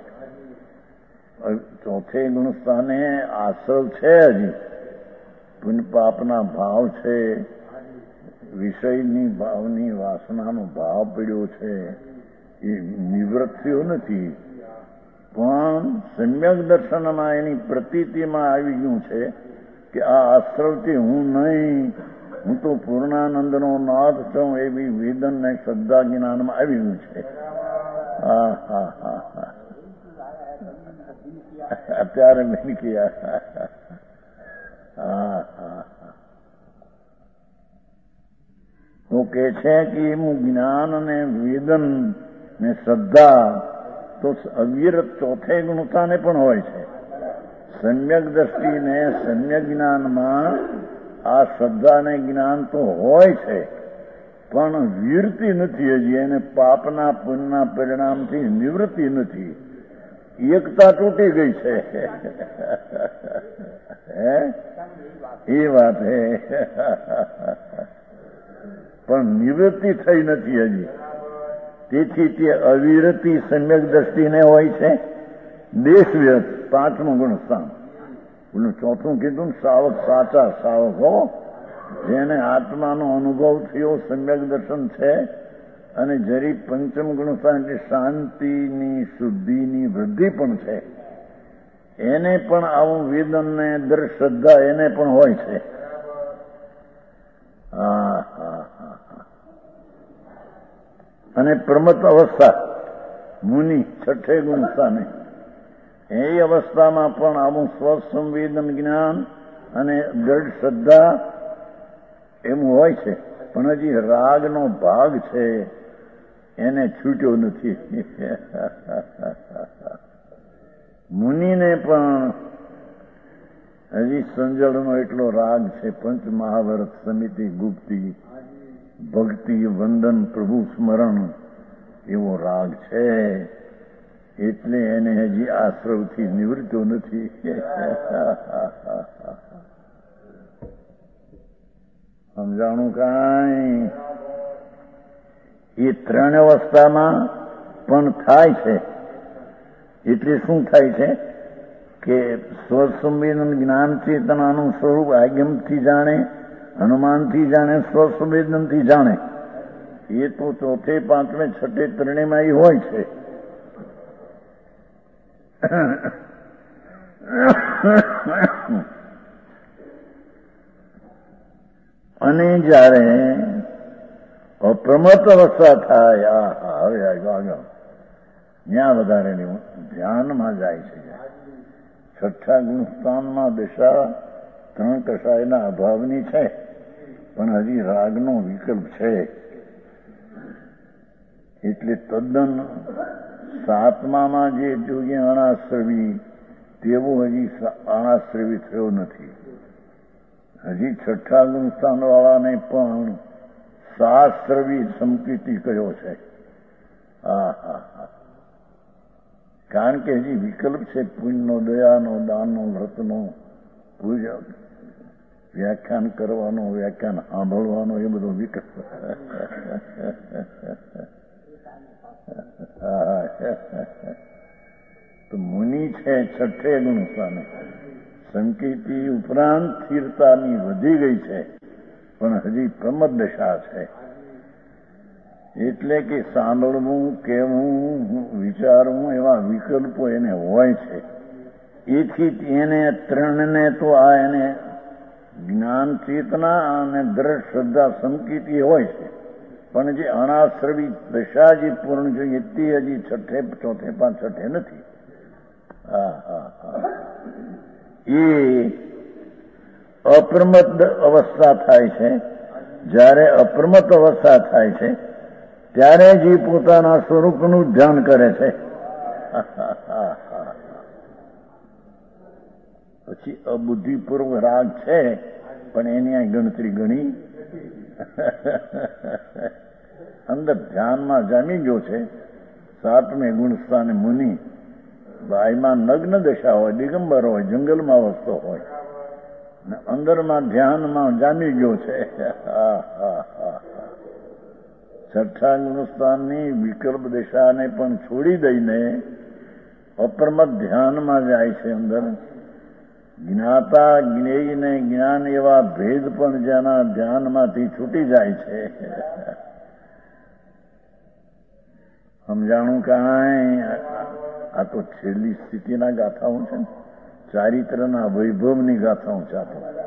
ચોથે ગુણ સ્થાને આશ્રવ છે, હજી પુણ્ય પાપના ભાવ છે, વિષયની ભાવની વાસનાનો ભાવ પડ્યો છે. એ નિવૃત્ત થયો નથી, પણ સમ્યક દર્શનમાં એની પ્રતીતિમાં આવી ગયું છે કે આ આશ્રવથી હું નહીં, હું તો પૂર્ણાનંદનો નાથ છું, એવી વેદન ને શ્રદ્ધા જ્ઞાનમાં આવી ગયું છે. હા હા હા હા. અત્યારે મેં કિયા. હા હા. તો કે છે કે એનું જ્ઞાન અને વેદન ને શ્રદ્ધા તો અવિરત ચોથે ગુણતાને પણ હોય છે. સમ્યક દ્રષ્ટિને સમ્યક જ્ઞાનમાં આ શ્રદ્ધા ને જ્ઞાન તો હોય છે, પણ વીરતી નથી હજી. એને પાપના પુણ્યના પરિણામથી નિવૃત્તિ નથી. એકતા તૂટી ગઈ છે. એ વાત હે. પણ નિવૃત્તિ થઈ નથી હજી. તેથી તે અવિરતિ સમ્યક દ્રષ્ટિને હોય છે. દેશવ્યત પાંચમું ગુણ સ્થાન. પેલું ચોથું કીધું ને, સાવક સાચા સાવક હો, જેને આત્માનો અનુભવ થયો, સમ્યક દર્શન છે. અને જરી પંચમ ગુણ સ્થાન એટલે શાંતિની શુદ્ધિની વૃદ્ધિ પણ છે. એને પણ આવું વેદન ને દ્રઢ શ્રદ્ધા એને પણ હોય છે. હા હા હા. અને પ્રમત અવસ્થા મુનિ છઠ્ઠે ગુણ સ્થાને, એ અવસ્થામાં પણ આવું સ્વસંવેદન જ્ઞાન અને દ્રઢ શ્રદ્ધા એમ હોય છે. પણ હજી રાગનો ભાગ છે, એને છૂટ્યો નથી. મુનિને પણ હજી સંજળનો એટલો રાગ છે. પંચ મહાવ્રત, સમિતિ, ગુપ્તિ, ભક્તિ, વંદન, પ્રભુ સ્મરણ એવો રાગ છે. એટલે એને હજી આશ્રવથી નિવૃત્તો નથી. સમજાણું કાંઈ? એ ત્રણ અવસ્થામાં પણ થાય છે. એટલે શું થાય છે કે સ્વસંવેદન જ્ઞાન ચેતનાનું સ્વરૂપ આગમથી જાણે, અનુમાનથી જાણે, સ્વસંવેદનથી જાણે. એ તો ચોથે પાંચમે છઠ્ઠે ત્રણેયમાં એ હોય છે. અને જયારે અપ્રમત્ત અવસ્થા થાય, હવે આગળ ત્યાં વધારે ધ્યાનમાં જાય છે. છઠ્ઠા ગુણસ્થાનમાં દશા ત્રણ કસાયના અભાવની છે, પણ હજી રાગનો વિકલ્પ છે. એટલે તદ્દન સાતમામાં જે જોઈએ અણાશ્રવી તેવો હજી અણાશ્રવી થયો નથી. હજી છઠ્ઠા ગુણસ્થાન વાળાને પણ સાશ્રવી સંકૃતિ કહ્યો છે. કારણ કે હજી વિકલ્પ છે. પુણ્યનો, દયાનો, દાનનો, વ્રતનો, પૂજા, વ્યાખ્યાન કરવાનો, વ્યાખ્યાન સાંભળવાનો, એ બધો વિકલ્પ. તો મુનિ છે છઠ્ઠે ગુણસ્થાને. સંકિતિ ઉપરાંત સ્થિરતાની વધી ગઈ છે, પણ હજી પ્રમદ દશા છે. એટલે કે સાંભળવું, કહેવું, વિચારવું એવા વિકલ્પો એને હોય છે. એથી એને ત્રણને તો આ એને જ્ઞાન ચેતના અને દ્રઢ શ્રદ્ધા સંકિતિ હોય છે, પણ જે અણાશ્રવી દશા જે પૂર્ણ જોઈએ તે હજી છઠ્ઠે, ચોથે, પાંચ છઠ્ઠે નથી. એ અપ્રમત્ત અવસ્થા થાય છે. જ્યારે અપ્રમત્ત અવસ્થા થાય છે ત્યારે જે પોતાના સ્વરૂપનું ધ્યાન કરે છે. પછી અબુદ્ધિપૂર્વક રાગ છે, પણ એની આ ગણતરી ગણી અંદર ધ્યાનમાં જામી ગયો છે. સાતમે ગુણસ્થાને મુનિ બાયમાં નગ્ન દશા હોય, દિગંબર હોય, જંગલમાં વસતો હોય, અંદરમાં ધ્યાનમાં જામી ગયો છે. છઠ્ઠા ગુણસ્થાનની વિકલ્પ દશાને પણ છોડી દઈને અપ્રમત્ત ધ્યાનમાં જાય છે. અંદર જ્ઞાતા, જ્ઞેય ને જ્ઞાન એવા ભેદ પણ જેના ધ્યાનમાંથી છૂટી જાય છે. સમજાણું કાંઈ? આ તો છેલ્લી સ્થિતિના ગાથાઓ છે ને, ચારિત્રના વૈભવની ગાથાઓ છે.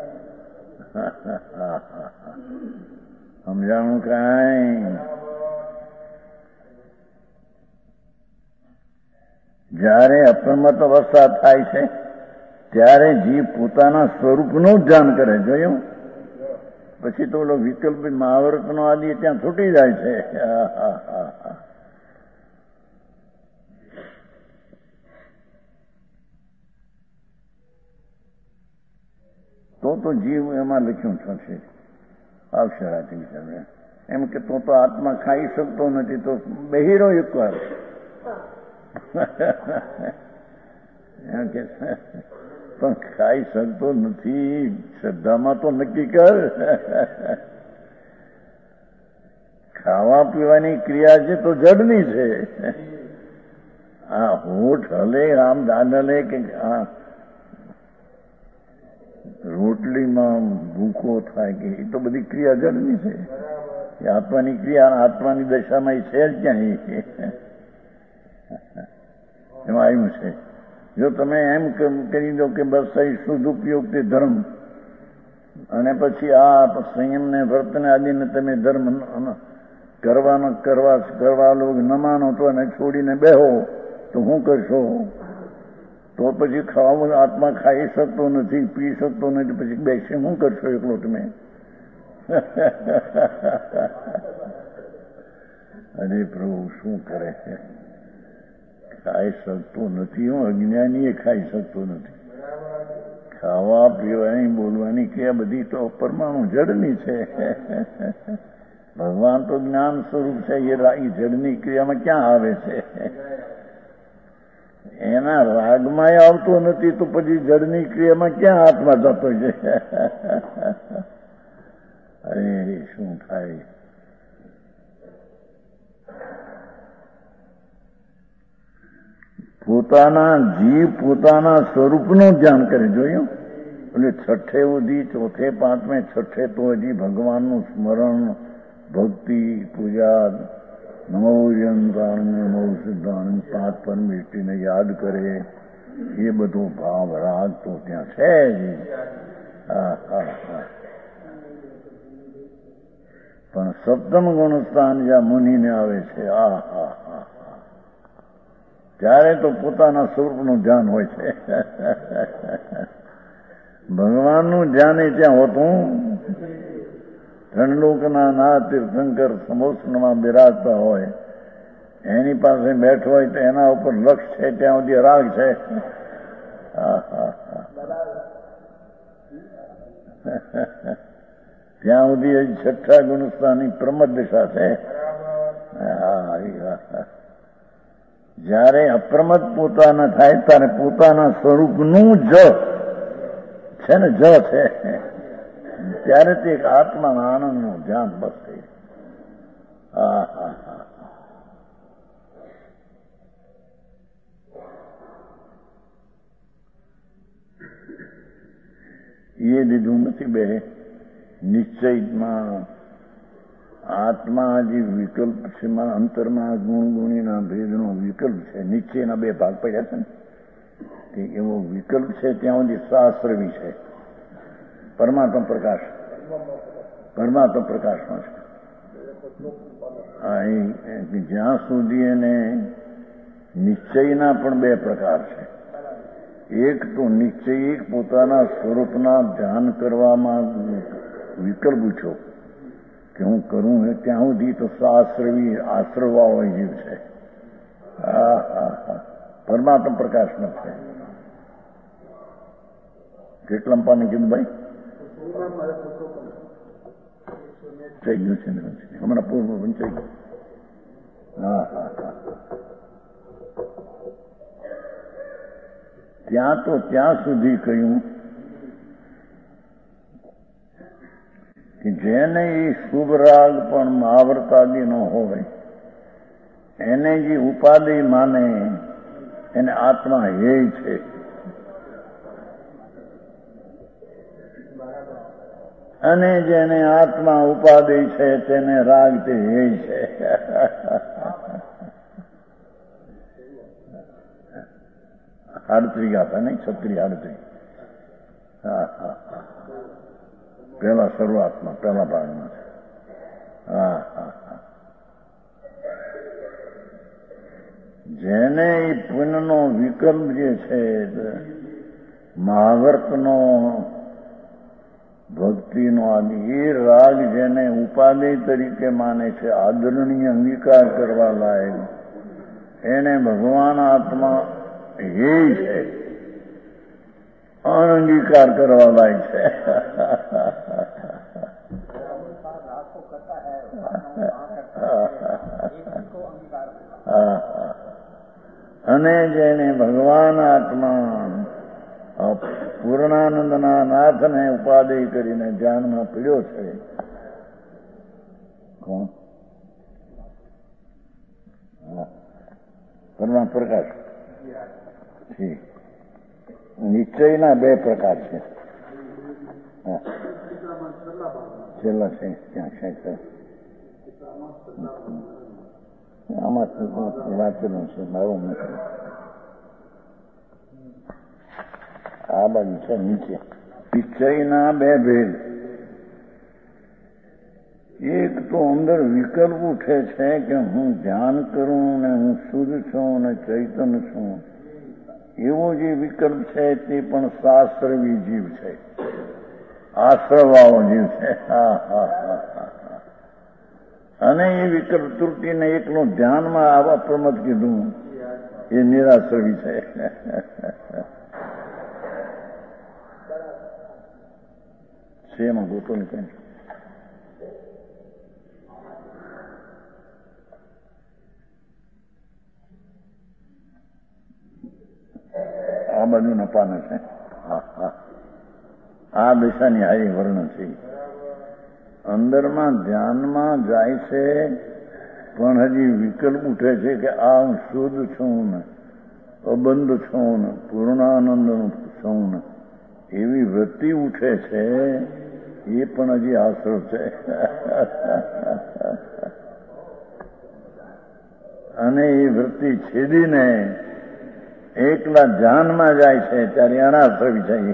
સમજાણું કાંઈ? જ્યારે અપ્રમત્ત અવસ્થા થાય છે ત્યારે જીવ પોતાના સ્વરૂપનું ધ્યાન કરે. જોયું? પછી તો ઓલો વિકલ્પ મહાવર્તનો આદિ ત્યાં છૂટી જાય છે. તો જીવ એમાં લખ્યું છે, આવશે રાતે વિચાર એમ કે તો આત્મા ખાઈ શકતો નથી, તો બહેરો એકવાર પણ ખાઈ શકતો નથી. શ્રદ્ધામાં તો નક્કી કર. ખાવા પીવાની ક્રિયા છે તો જડની છે. આ હોઠ હલે, આમ દાન હલે કે રોટલીમાં ભૂખો થાય કે એ તો બધી ક્રિયા જડની છે. આત્માની ક્રિયા, આત્માની દશામાં એ છે જ ક્યાં? એમાં આવ્યું છે. જો તમે એમ કરી દો કે બસ એ શુદ્ધ ઉપયોગ તે ધર્મ, અને પછી આ સંયમને, વર્તને આદિને તમે ધર્મ કરવા લોગ ન માનો તો એને છોડીને બેહો તો શું કરશો? તો પછી ખાવાનું આત્મા ખાઈ શકતો નથી, પી શકતો નથી, પછી બેસી શું કરશો એકલો તમે? અરે પ્રભુ શું કરે છે? ખાઈ શકતો નથી. હું અજ્ઞાની ખાઈ શકતો નથી. ખાવા પીવાની, બોલવાની ક્રિયા બધી તો પરમાણુ જડની છે. ભગવાન તો જ્ઞાન સ્વરૂપ છે. એ જડની ક્રિયામાં ક્યાં આવે છે? એના રાગમાં આવતો નથી તો પછી જડની ક્રિયામાં ક્યાં આત્મા જતો છે? અરે શું થાય? પોતાના જીવ પોતાના સ્વરૂપનું ધ્યાન કરે. જોયું? એટલે છઠ્ઠે સુધી, ચોથે પાંચમે છઠ્ઠે તો હજી ભગવાનનું સ્મરણ, ભક્તિ, પૂજા, નમો યંત્રાણું નમો સિદ્ધાણું, પાંચ પરમેષ્ઠીને યાદ કરે, એ બધો ભાવ રાગ તો ત્યાં છે જ. પણ સપ્તમ ગુણસ્થાન જ્યાં મુનિને આવે છે, ત્યારે તો પોતાના સ્વરૂપનું ધ્યાન હોય છે. ભગવાનનું ધ્યાન ત્યાં હોતું. ત્રણલોકના નાથ તીર્થંકર સમોસનમાં બિરાજતા હોય, એની પાસે બેઠો હોય તો એના ઉપર લક્ષ છે, ત્યાં સુધી રાગ છે. ત્યાં સુધી છઠ્ઠા ગુણસ્થાનની પ્રમદ દિશા છે. જયારે અપ્રમદ પોતાના થાય ત્યારે પોતાના સ્વરૂપનું જ છે ને, જ છે, ત્યારે તે એક આત્માના આનંદનું ધ્યાન બસે. એ લીધું નથી બે નિશ્ચયમાં આત્મા જે વિકલ્પ છે, અંતરમાં ગુણ ગુણીના ભેદનો વિકલ્પ છે. નિશ્ચયના બે ભાગ પડ્યા છે ને, કે એવો વિકલ્પ છે ત્યાં સુધી શાસ્ત્રવી છે. પરમાત્મા પ્રકાશ, પરમાત્મા પ્રકાશમાં છે. જ્યાં સુધી એને નિશ્ચયના પણ બે પ્રકાર છે. એક તો નિશ્ચય પોતાના સ્વરૂપના ધ્યાન કરવામાં વિકલ્પ છો કે હું કરું ત્યાં સુધી તો શાસ્ત્રવી આશ્રવા હોય જીવ છે. પરમાત્મા પ્રકાશમાં છે. કેટલા પાણી કીધું ભાઈ? થઈ ગયું છે હમણાં પૂર્વ પણ થઈ ગયું. ત્યાં તો ત્યાં સુધી કહ્યું કે જેને એ શુભ રાગ પણ મહાવર્તાદી ન હોય, એને જે ઉપાધિ માને એને આત્મા હેય છે. અને જેને આત્મા ઉપાધિ છે તેને રાગ તે હેય છે. આડત્રી ગાતા નહીં, 36 પહેલા શરૂઆતમાં પહેલા ભાગમાં છે. જેને એ પુણ્યનો વિકલ્પ જે છે, મહાવર્તનો, ભક્તિનો આદિ, એ રાગ જેને ઉપાધિ તરીકે માને છે, આદરણીય અંગીકાર કરવા લાયક, એને ભગવાન આત્મા હેય છે, અનંગીકાર કરવા લાયક છે. અને જેને ભગવાન આત્મા પૂર્ણાનંદના નાથને ઉપાધિ કરીને ધ્યાનમાં પીડ્યો છે. કોણ? પરમા પ્રકાશ. નિશ્ચયના બે પ્રકાર છે. છેલ્લા છે ક્યાં છે? આમાં વાંચેલું છે મારું નથી. આ બાજુ છે નીચે. નિશ્ચયના બે ભેદ. એક તો અંદર વિકલ્પ ઉઠે છે કે હું ધ્યાન કરું ને હું શુદ્ધ છું ને ચૈતન છું, એવો જે વિકલ્પ છે તે પણ શાસ્ત્રવી જીવ છે, આશ્રવાળો જીવ છે. અને એ વિકલ્પ ત્રુટીને એકલું ધ્યાનમાં આવા પ્રમદ કીધું, એ નિરાશ્રવી છે. એમાં ગોતો ને કઈ આ બાજુના પાના છે. આ દિશાની હારી વર્ણન છે. અંદરમાં ધ્યાનમાં જાય છે, પણ હજી વિકલ્પ ઉઠે છે કે આ હું શુદ્ધ છું ને, અબંધ છું ને, પૂર્ણાનંદ છું ને, એવી વૃત્તિ ઉઠે છે. એ પણ હજી આશ્રવ છે. અને એ વૃત્તિ છેદીને એકલા ધ્યાનમાં જાય છે ત્યારે અનાશ્રવી જાય.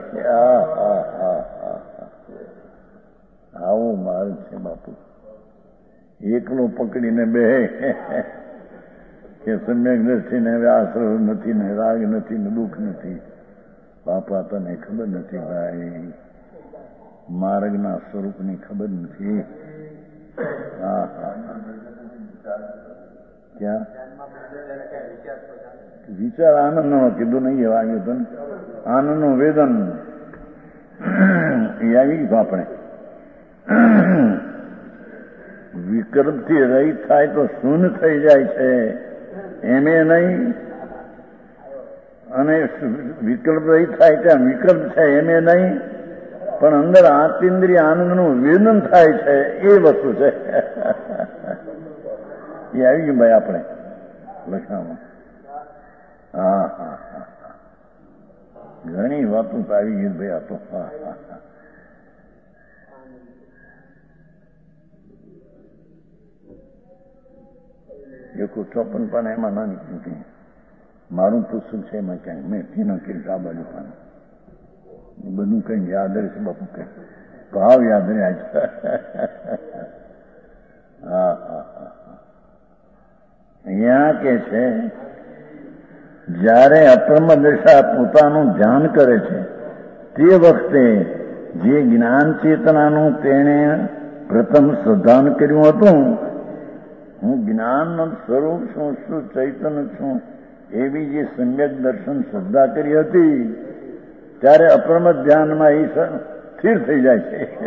આવો માર્ગ છે બાપુ. એકલો પકડીને બે કે સમ્યક દ્રષ્ટિને હવે આશ્રવ નથી ને, રાગ નથી ને, દુઃખ નથી. બાપા તને ખબર નથી ભાઈ, માર્ગના સ્વરૂપની ખબર નથી. ક્યાં વિચાર આનંદ નો કીધું નહીં, આવ્યું હતું ને આનંદ નું વેદન એ આવી ગયું. આપણે વિકલ્પથી રહિત થાય તો શૂન્ય થઈ જાય છે, એમે નહીં. અને વિકલ્પ રહિત થાય ત્યાં વિકલ્પ છે એમે નહીં, પણ અંદર આત્મેન્દ્રિય આનંદનું વેદન થાય છે એ વસ્તુ છે. એ આવી ગયું ભાઈ આપણે લખામાં. હા હા હા, ઘણી વાતો આવી ગઈ ભાઈ. આ તો હા હા હા. એક 54 પણ એમાં ના નીકળી. મારું પુસ્તક છે એમાં ક્યાંય મેં તેનો કીધું આ બાજુ પાન બધું કઈ યાદ રહેશે બાપુ, કઈ ભાવ યાદ રહે. હા હા હા. અહીંયા કે છે જ્યારે અપ્રમ દશા પોતાનું ધ્યાન કરે છે તે વખતે જે જ્ઞાન ચેતનાનું તેણે પ્રથમ શ્રદ્ધાન કર્યું હતું, હું જ્ઞાન સ્વરૂપ છું, શું ચૈતન્ય છું, એવી જે સમ્યક દર્શન શ્રદ્ધા કરી હતી, ત્યારે અપ્રમ ધ્યાનમાં એ સ્થિર થઈ જાય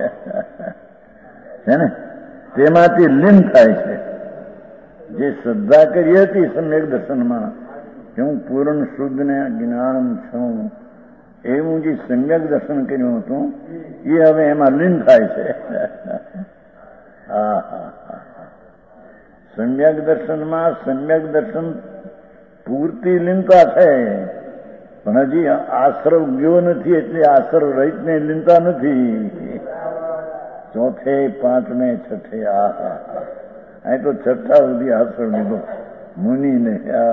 છે ને, તેમાંથી લીન થાય છે. જે શ્રદ્ધા કરી હતી સમ્યક દર્શનમાં કે હું પૂર્ણ શુદ્ધ ને જ્ઞાન છું, એવું જે સમ્યક દર્શન કર્યું હતું એ હવે એમાં લીન થાય છે. હા હા હા. સમ્યક દર્શનમાં સમ્યક દર્શન પૂરતી લીનતા છે, પણ હજી આશ્રવ ગયો નથી, એટલે આશ્રવ રહિત ને લીનતા નથી. ચોથે, પાંચમે, છઠ્ઠે. આ હા હા. અહીં તો છઠ્ઠા સુધી આશ્રવ લીધો મુનિને.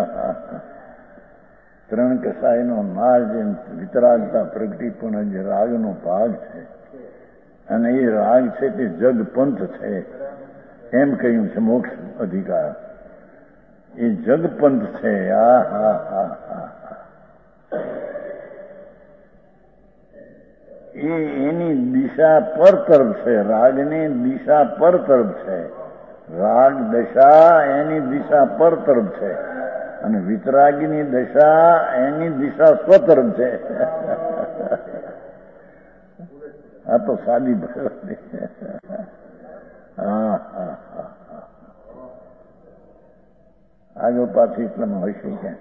ત્રણ કસાયનો માર્ગ વિતરાગતા પ્રગટી પણ જે રાગનો ભાગ છે, અને એ રાગ છે તે જગપંથ છે એમ કહ્યું છે. મોક્ષ અધિકાર એ જગપંથ છે. આ હા હા હા. એની દિશા પર તરફ છે, રાગની દિશા પર તરફ છે. રાગ દશા એની દિશા પર તરફ છે, અને વિતરાગીની દશા એની દિશા સ્વતરફ છે. આ તો સાદી ભાષા. હા હા હા. આગળ પાછું એટલામાં હોય છે ક્યાં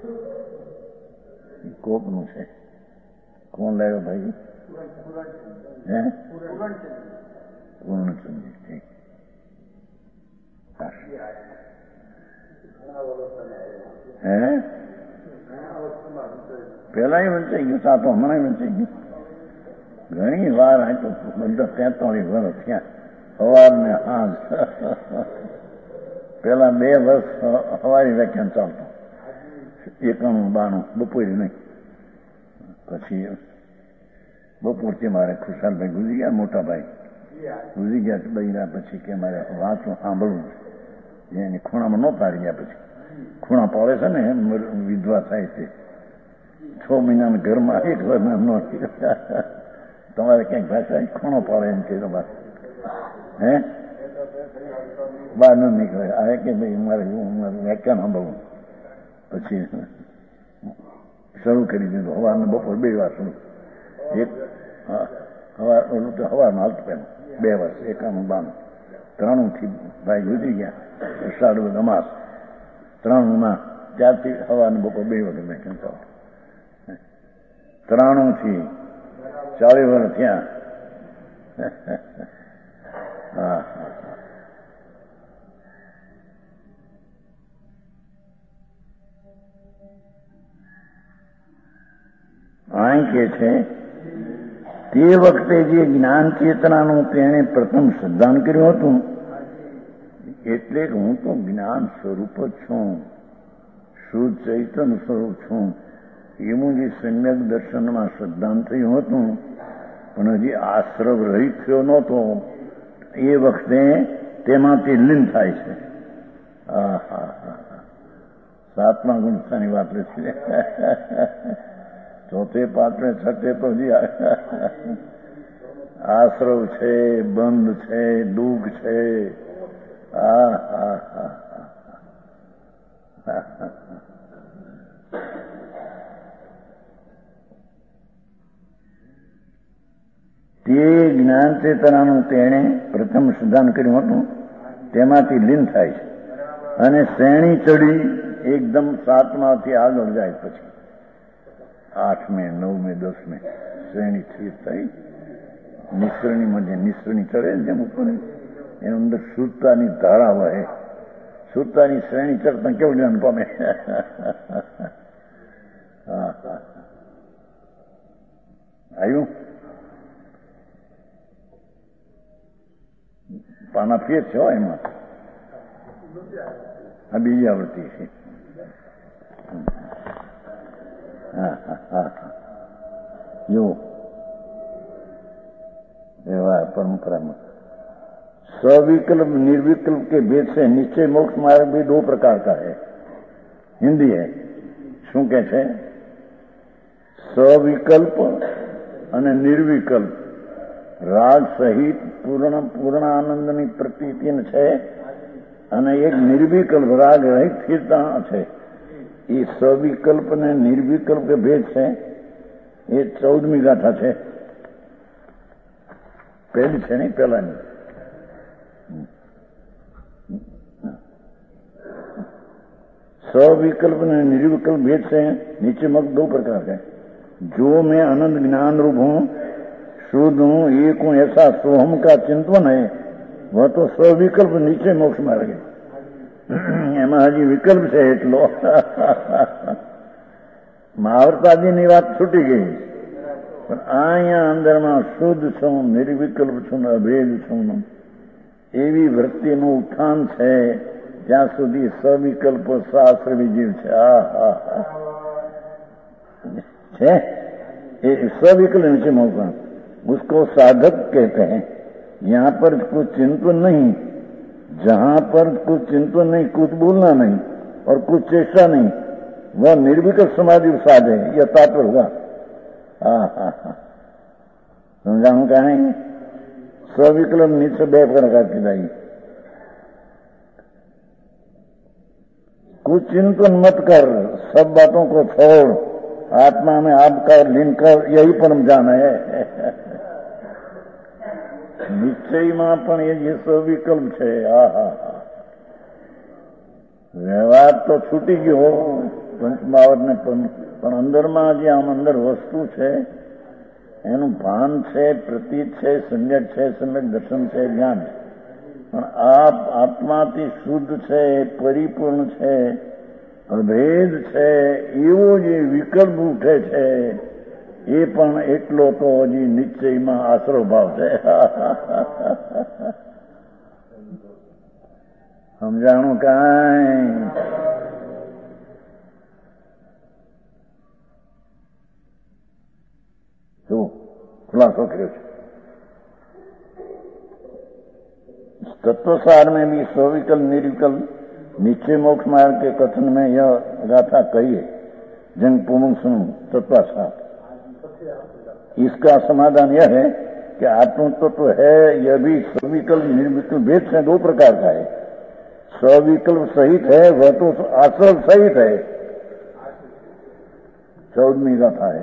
કોકનું છે. કોણ લાવ્યો ભાઈ? હે પૂર્ણચંદ. ઠીક. હે પેલા વંચાઈ ગયું, સાતો હમણાં વંચાઈ ગયું. ઘણી વાર આ તો બધા 43 વર્ષ થયા. સવાર ને સાંજ. પેલા 2 વર્ષ સવારી વ્યાખ્યાન ચાલતું, 91-92 બપોરે નહીં. પછી બપોરથી મારે ખુશાલભાઈ ગુજરી ગયા, મોટા ભાઈ ગુજરી ગયા. બૈરા પછી કે મારે વાંચું સાંભળવું છે. એની ખૂણામાં ન પાડી ગયા. પછી ખૂણા પાડે છે ને વિધવા થાય છે. 6 મહિનાના ઘરમાં 1 વર્ષ ન તમારે ક્યાંક ભાષા ખૂણો પાડે એમ કે તમારે હે બહાર ન નીકળે. આવે કે ભાઈ મારે વ્યાખ્યાન સાંભળવું. પછી શરૂ કરી દીધું. સવારને બપોર 2 વાર શરૂ. એક ઓલું તો સવારમાં હાલતું પહેલું 2 વર્ષ 91-92. 93 ભાઈ ગુજરી ગયા. સાડું અમાસ 93માં ત્યારથી સવારને બપોર 2 વખત વ્યાખ્યાન ચાલતું. 93થી 40 વર્ષ થયા. હા અહીં કે છે તે વખતે જે જ્ઞાન ચેતનાનું તેણે પ્રથમ સિદ્ધાંત કર્યું હતું, એટલે હું તો જ્ઞાન સ્વરૂપ જ છું, શુદ્ધ ચૈતન્ય સ્વરૂપ છું, એવું જે સમ્યક દર્શનમાં સિદ્ધાંત થયું હતું, પણ હજી આશ્રવ રહિત થયો નહોતો. એ વખતે તેમાંથી લીન થાય છે. સાતમા ગુણસ્થાની વાત છે. ચોથે પાંચમે છઠ્ઠે તો હજી આશ્રવ છે, બંધ છે, દુઃખ છે. તે જ્ઞાન ચેતનાનું તેણે પ્રથમ સિદ્ધાંત કર્યું હતું, તેમાંથી લીન થાય છે અને શ્રેણી ચડી એકદમ સાતમાથી આગળ જાય. પછી 8મે 9મે 10મે શ્રેણી સ્થિર થઈ નિશ્રણીમાં જે નિશ્રણી ચડે જેમ ઉપર એની અંદર શુદ્ધતાની ધારા વહે. શુદ્ધતાની શ્રેણી ચડતા કેવું જ્ઞાન પામે. આવ્યું પાના ફેર છે એમાં. આ બીજી આવૃત્તિ છે. જો व्यवहार परंपरा में सविकल्प निर्विकल्प के भेद से निश्चय मोक्ष मार्ग भी 2 प्रकार का है. हिंदी है શું કે છે? સવિકલ્પ અને નિર્વિકલ્પ રાગ સહિત પૂર્ણ આનંદની પ્રતીતિ છે, અને એક નિર્વિકલ્પ રાગ રહિત સ્થિરતા છે. એ સવિકલ્પ ને નિર્વિકલ્પ કે ભેદ છે. એ 14મી ગાથા છે. પહેલી છે નહીં, પહેલાની. सविकल्प ने निर्विकल्प भेद से नीचे मत 2 प्रकार है. जो मैं अनंत ज्ञान रूप हूं, शुद्ध हूं, एक हूं, ऐसा सोहम का चिंतन है, वह तो सविकल्प नीचे मोक्ष मार्ग है. એમાં હજી વિકલ્પ છે એટલો. મહાવર્તાજીની વાત છૂટી ગઈ, પણ અહીંયા અંદરમાં શુદ્ધ છું, નિર્વિકલ્પ છું, અભેદ છું, એવી વૃત્તિનું ઉત્થાન છે. ત્યાં સુધી સવિકલ્પ શાસ્ત્ર વિજીવ છે. ये सविकल्प नीचे मौका, उसको साधक कहते हैं. यहाँ पर कुछ चिंतन नहीं, जहां पर कुछ चिंतन नहीं, कुछ बोलना नहीं और कुछ चेष्टा नहीं, वह निर्विकल्प समाधि साधे. यह तात्पर्य हुआ. समझाऊं क्या है? सविकल्प नीचे 2 प्रकार की जाएगी. कुछ चिंतन मत कर, सब बातों को छोड़, आत्मा में आपका लीन कर, यही परम ज्ञान है. નિશ્ચયમાં પણ એ સવિકલ્પ છે. વ્યવહાર તો છૂટી ગયો પંચમહાવરને, પણ અંદરમાં જે આમ અંદર વસ્તુ છે એનું ભાન છે, પ્રતીત છે, સમ્યક છે, સમ્યક દર્શન છે, જ્ઞાન છે. પણ આપ આત્માથી શુદ્ધ છે, પરિપૂર્ણ છે, અભેદ છે, એવો જે વિકલ્પ ઉઠે છે એ પણ એટલો તો હજી નિશ્ચયમાં આશરો ભાવ છે. સમજાણું કાંઈ? શું ખુલાસો કર્યો છે? तत्वसार में भी सविकल्प निर्विकल्प निश्चय मोक्ष मार्ग के कथन में यह गाथा कही है. जंग पुमंग सुन तत्वसार. इसका समाधान यह है कि आत्म तत्व है, यह भी सविकल्प निर्विकल्प भेद से 2 प्रकार का है. सविकल्प सहित है, वह तो आश्रव सहित है. 14મી गाथा है.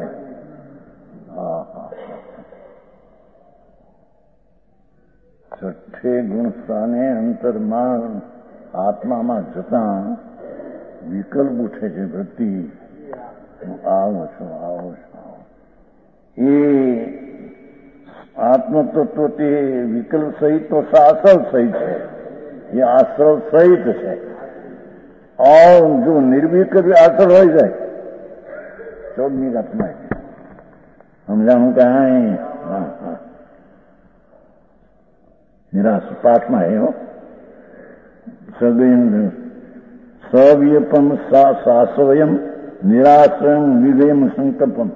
છઠ્ઠે ગુણ સ્થાને અંતરમાં આત્મામાં જતા વિકલ્પ ઉઠે છે. વૃત્તિ આવો છો. એ આત્મતત્વ તે વિકલ્પ સહિત તો આશ્રવ સહિત છે, એ આશ્રવ સહિત છે. और जो निर्विकल्प आश्रव हो जाए तो निरात्मा है. समझाणु कहा है? हाँ हाँ, निराश पाठ में है हो. सदयम सव्यपम सास्वयम निराश्रयम विवेम संकल्पम.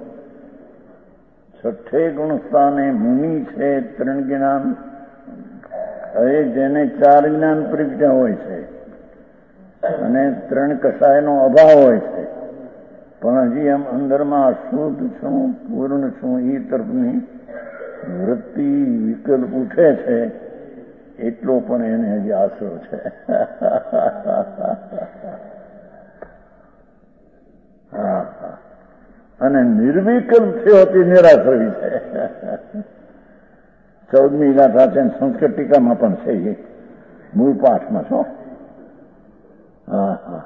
છઠ્ઠે ગુણ સ્થાને મુનિ છે, 3 જ્ઞાન. હવે જેને 4 જ્ઞાન પ્રજ્ઞા હોય છે અને 3 કષાયનો અભાવ હોય છે, પણ હજી એમ અંદરમાં શુદ્ધ છું, પૂર્ણ છું, એ તરફની વૃત્તિ વિકલ્પ ઉઠે છે, એટલો પણ એને હજી આશરો છે. હા હા, અને નિર્વિકલ્પ થયો તે નિરાશ્રવી છે. 14મી ગાથા છે, સંસ્કૃત ટીકામાં પણ છે, એ મૂળ પાઠમાં છો. હા હા,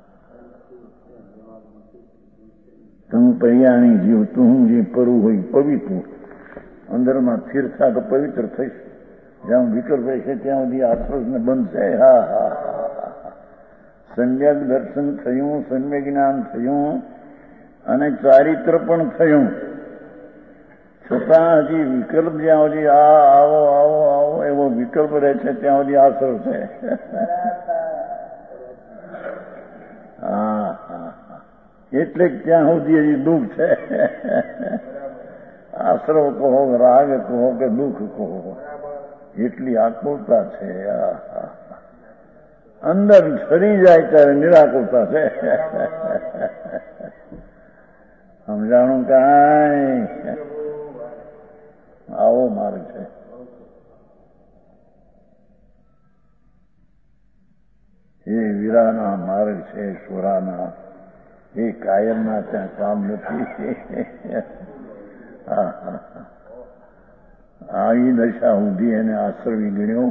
તું પર્યાણી જીવ, તું જે પરુ હોય પવિત્ર, અંદરમાં સ્થિર થા તો પવિત્ર થઈશ. જ્યાં વિકલ્પ રહેશે ત્યાં સુધી આશ્રયને બંધશે. હા હા હા, સમ્યક દર્શન થયું, સમ્યક જ્ઞાન થયું અને ચારિત્ર પણ થયું, છતાં હજી વિકલ્પ જ્યાં સુધી આવો આવો આવો એવો વિકલ્પ રહે છે ત્યાં સુધી આશ્રય છે. હા હા, એટલે ત્યાં સુધી હજી દુઃખ છે. આશ્રવ કહો, રાગ કહો કે દુઃખ કહો, એટલી આકુરતા છે. અંદર સરી જાય ત્યારે નિરાકુરતા છે. સમજાણું કાંઈ? આવો માર્ગ છે. એ વીરાના માર્ગ છે, સુરાના. એ કાયમના ત્યાં કામ નથી. આવી દશા સુધી એને આશ્રવી ગણ્યો.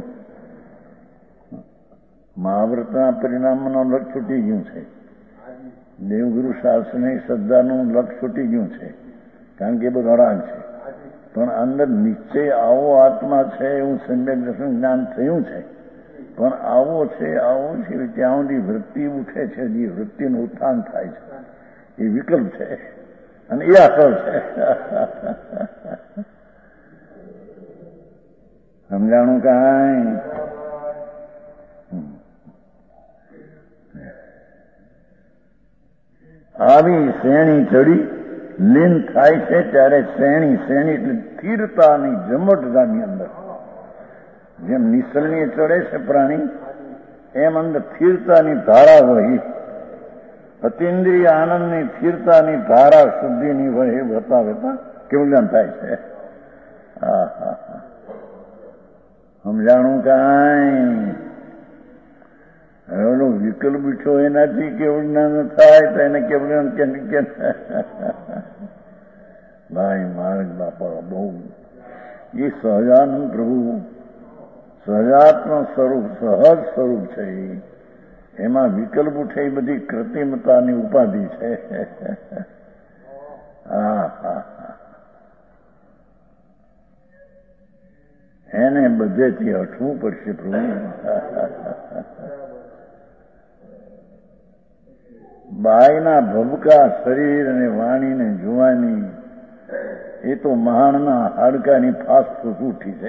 મહાવ્રતના પરિણામનો લક્ષ છૂટી ગયું છે. દેવગુરુ શાસ્ત્રની શ્રદ્ધાનું લક્ષ છૂટી ગયું છે, કારણ કે એ બધો રાગ છે. પણ અંદર નિશ્ચય આવો આત્મા છે એવું સમ્યક દર્શન જ્ઞાન થયું છે. પણ આવો છે ત્યાં સુધી વૃત્તિ ઉઠે છે, જે વૃત્તિનું ઉત્થાન થાય છે, એ વિકલ્પ છે અને એ આસર છે. સમજાણું કાંઈ? આવી શ્રેણી ચડી લીન થાય છે ત્યારે શ્રેણી એટલે સ્થિરતાની જમટતાની અંદર, જેમ નિસરણીએ ચડે છે પ્રાણી, એમ અંદર સ્થિરતાની ધારા વહી, અતિન્દ્રિય આનંદની સ્થિરતાની ધારા શુદ્ધિની વહી વતા વતા કેવલ્યાન થાય છે. હા હા હા, સમજાણું કાંઈ? એનો વિકલ્પ છો એનાથી કેવલ્યાન થાય તો એને કેવલ્યાન કે ભાઈ માર્ગ બાપા બહુ. એ સહજાનંદ પ્રભુ સહજાત્મ સ્વરૂપ, સહજ સ્વરૂપ છે. એમાં વિકલ્પ ઉઠે એ બધી કૃત્રિમતાની ઉપાધિ છે. હા હા હા, એને બધેથી હટવું પડશે પ્રભુ. બાયના ભબકા શરીર અને વાણીને જોવાની એ તો મહાણના હાડકાની ફાસ ફૂસ ઉઠી છે.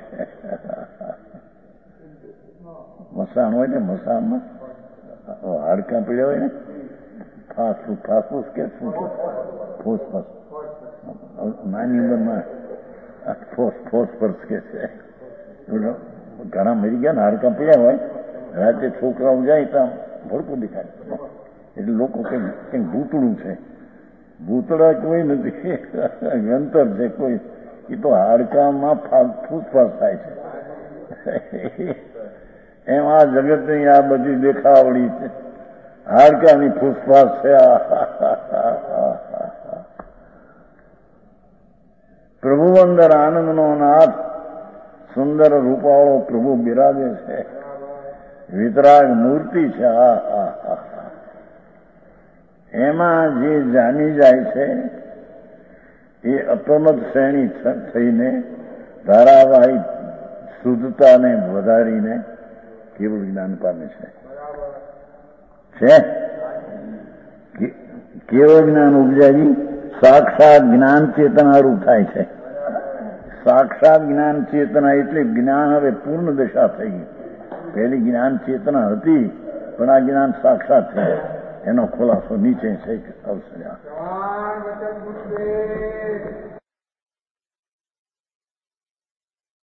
મસાણ હોય ને, મસાણમાં હાડકા પીડ્યા હોય ને, ફાસફૂસ કે શું કે ફોસફસ, નાની ઉંમરમાં ફોસ્ફરસ કે છે. ઘણા મરી ગયા ને હાડકા પીડ્યા હોય, રાતે છોકરાઓ જાય તો ભડકું દેખાય, એટલે લોકો કંઈક ભૂતળું છે. ભૂતળા કોઈ નથી, યંત્ર છે કોઈ. એ તો હાડકામાં ફૂસફાસ થાય છે. એમ આ જગતની આ બધી દેખાવડી છે, હાડકાની ફૂસફાસ છે. પ્રભુ અંદર આનંદનો નાથ સુંદર રૂપાળો પ્રભુ બિરાજે છે, વિતરાગ મૂર્તિ છે. એમાં જે જાણી જાય છે એ અપ્રમદ શ્રેણી થઈને ધારાવાહિક શુદ્ધતાને વધારીને કેવળ જ્ઞાન પામે છે કેવળ જ્ઞાન ઉપજાવી સાક્ષાત જ્ઞાન ચેતનારૂપ થાય છે. સાક્ષાત જ્ઞાન ચેતના એટલે જ્ઞાન હવે પૂર્ણ દશા થઈ ગઈ. પહેલી જ્ઞાન ચેતના હતી પણ આ જ્ઞાન સાક્ષાત છે. એનો ખુલાસો નીચે છે.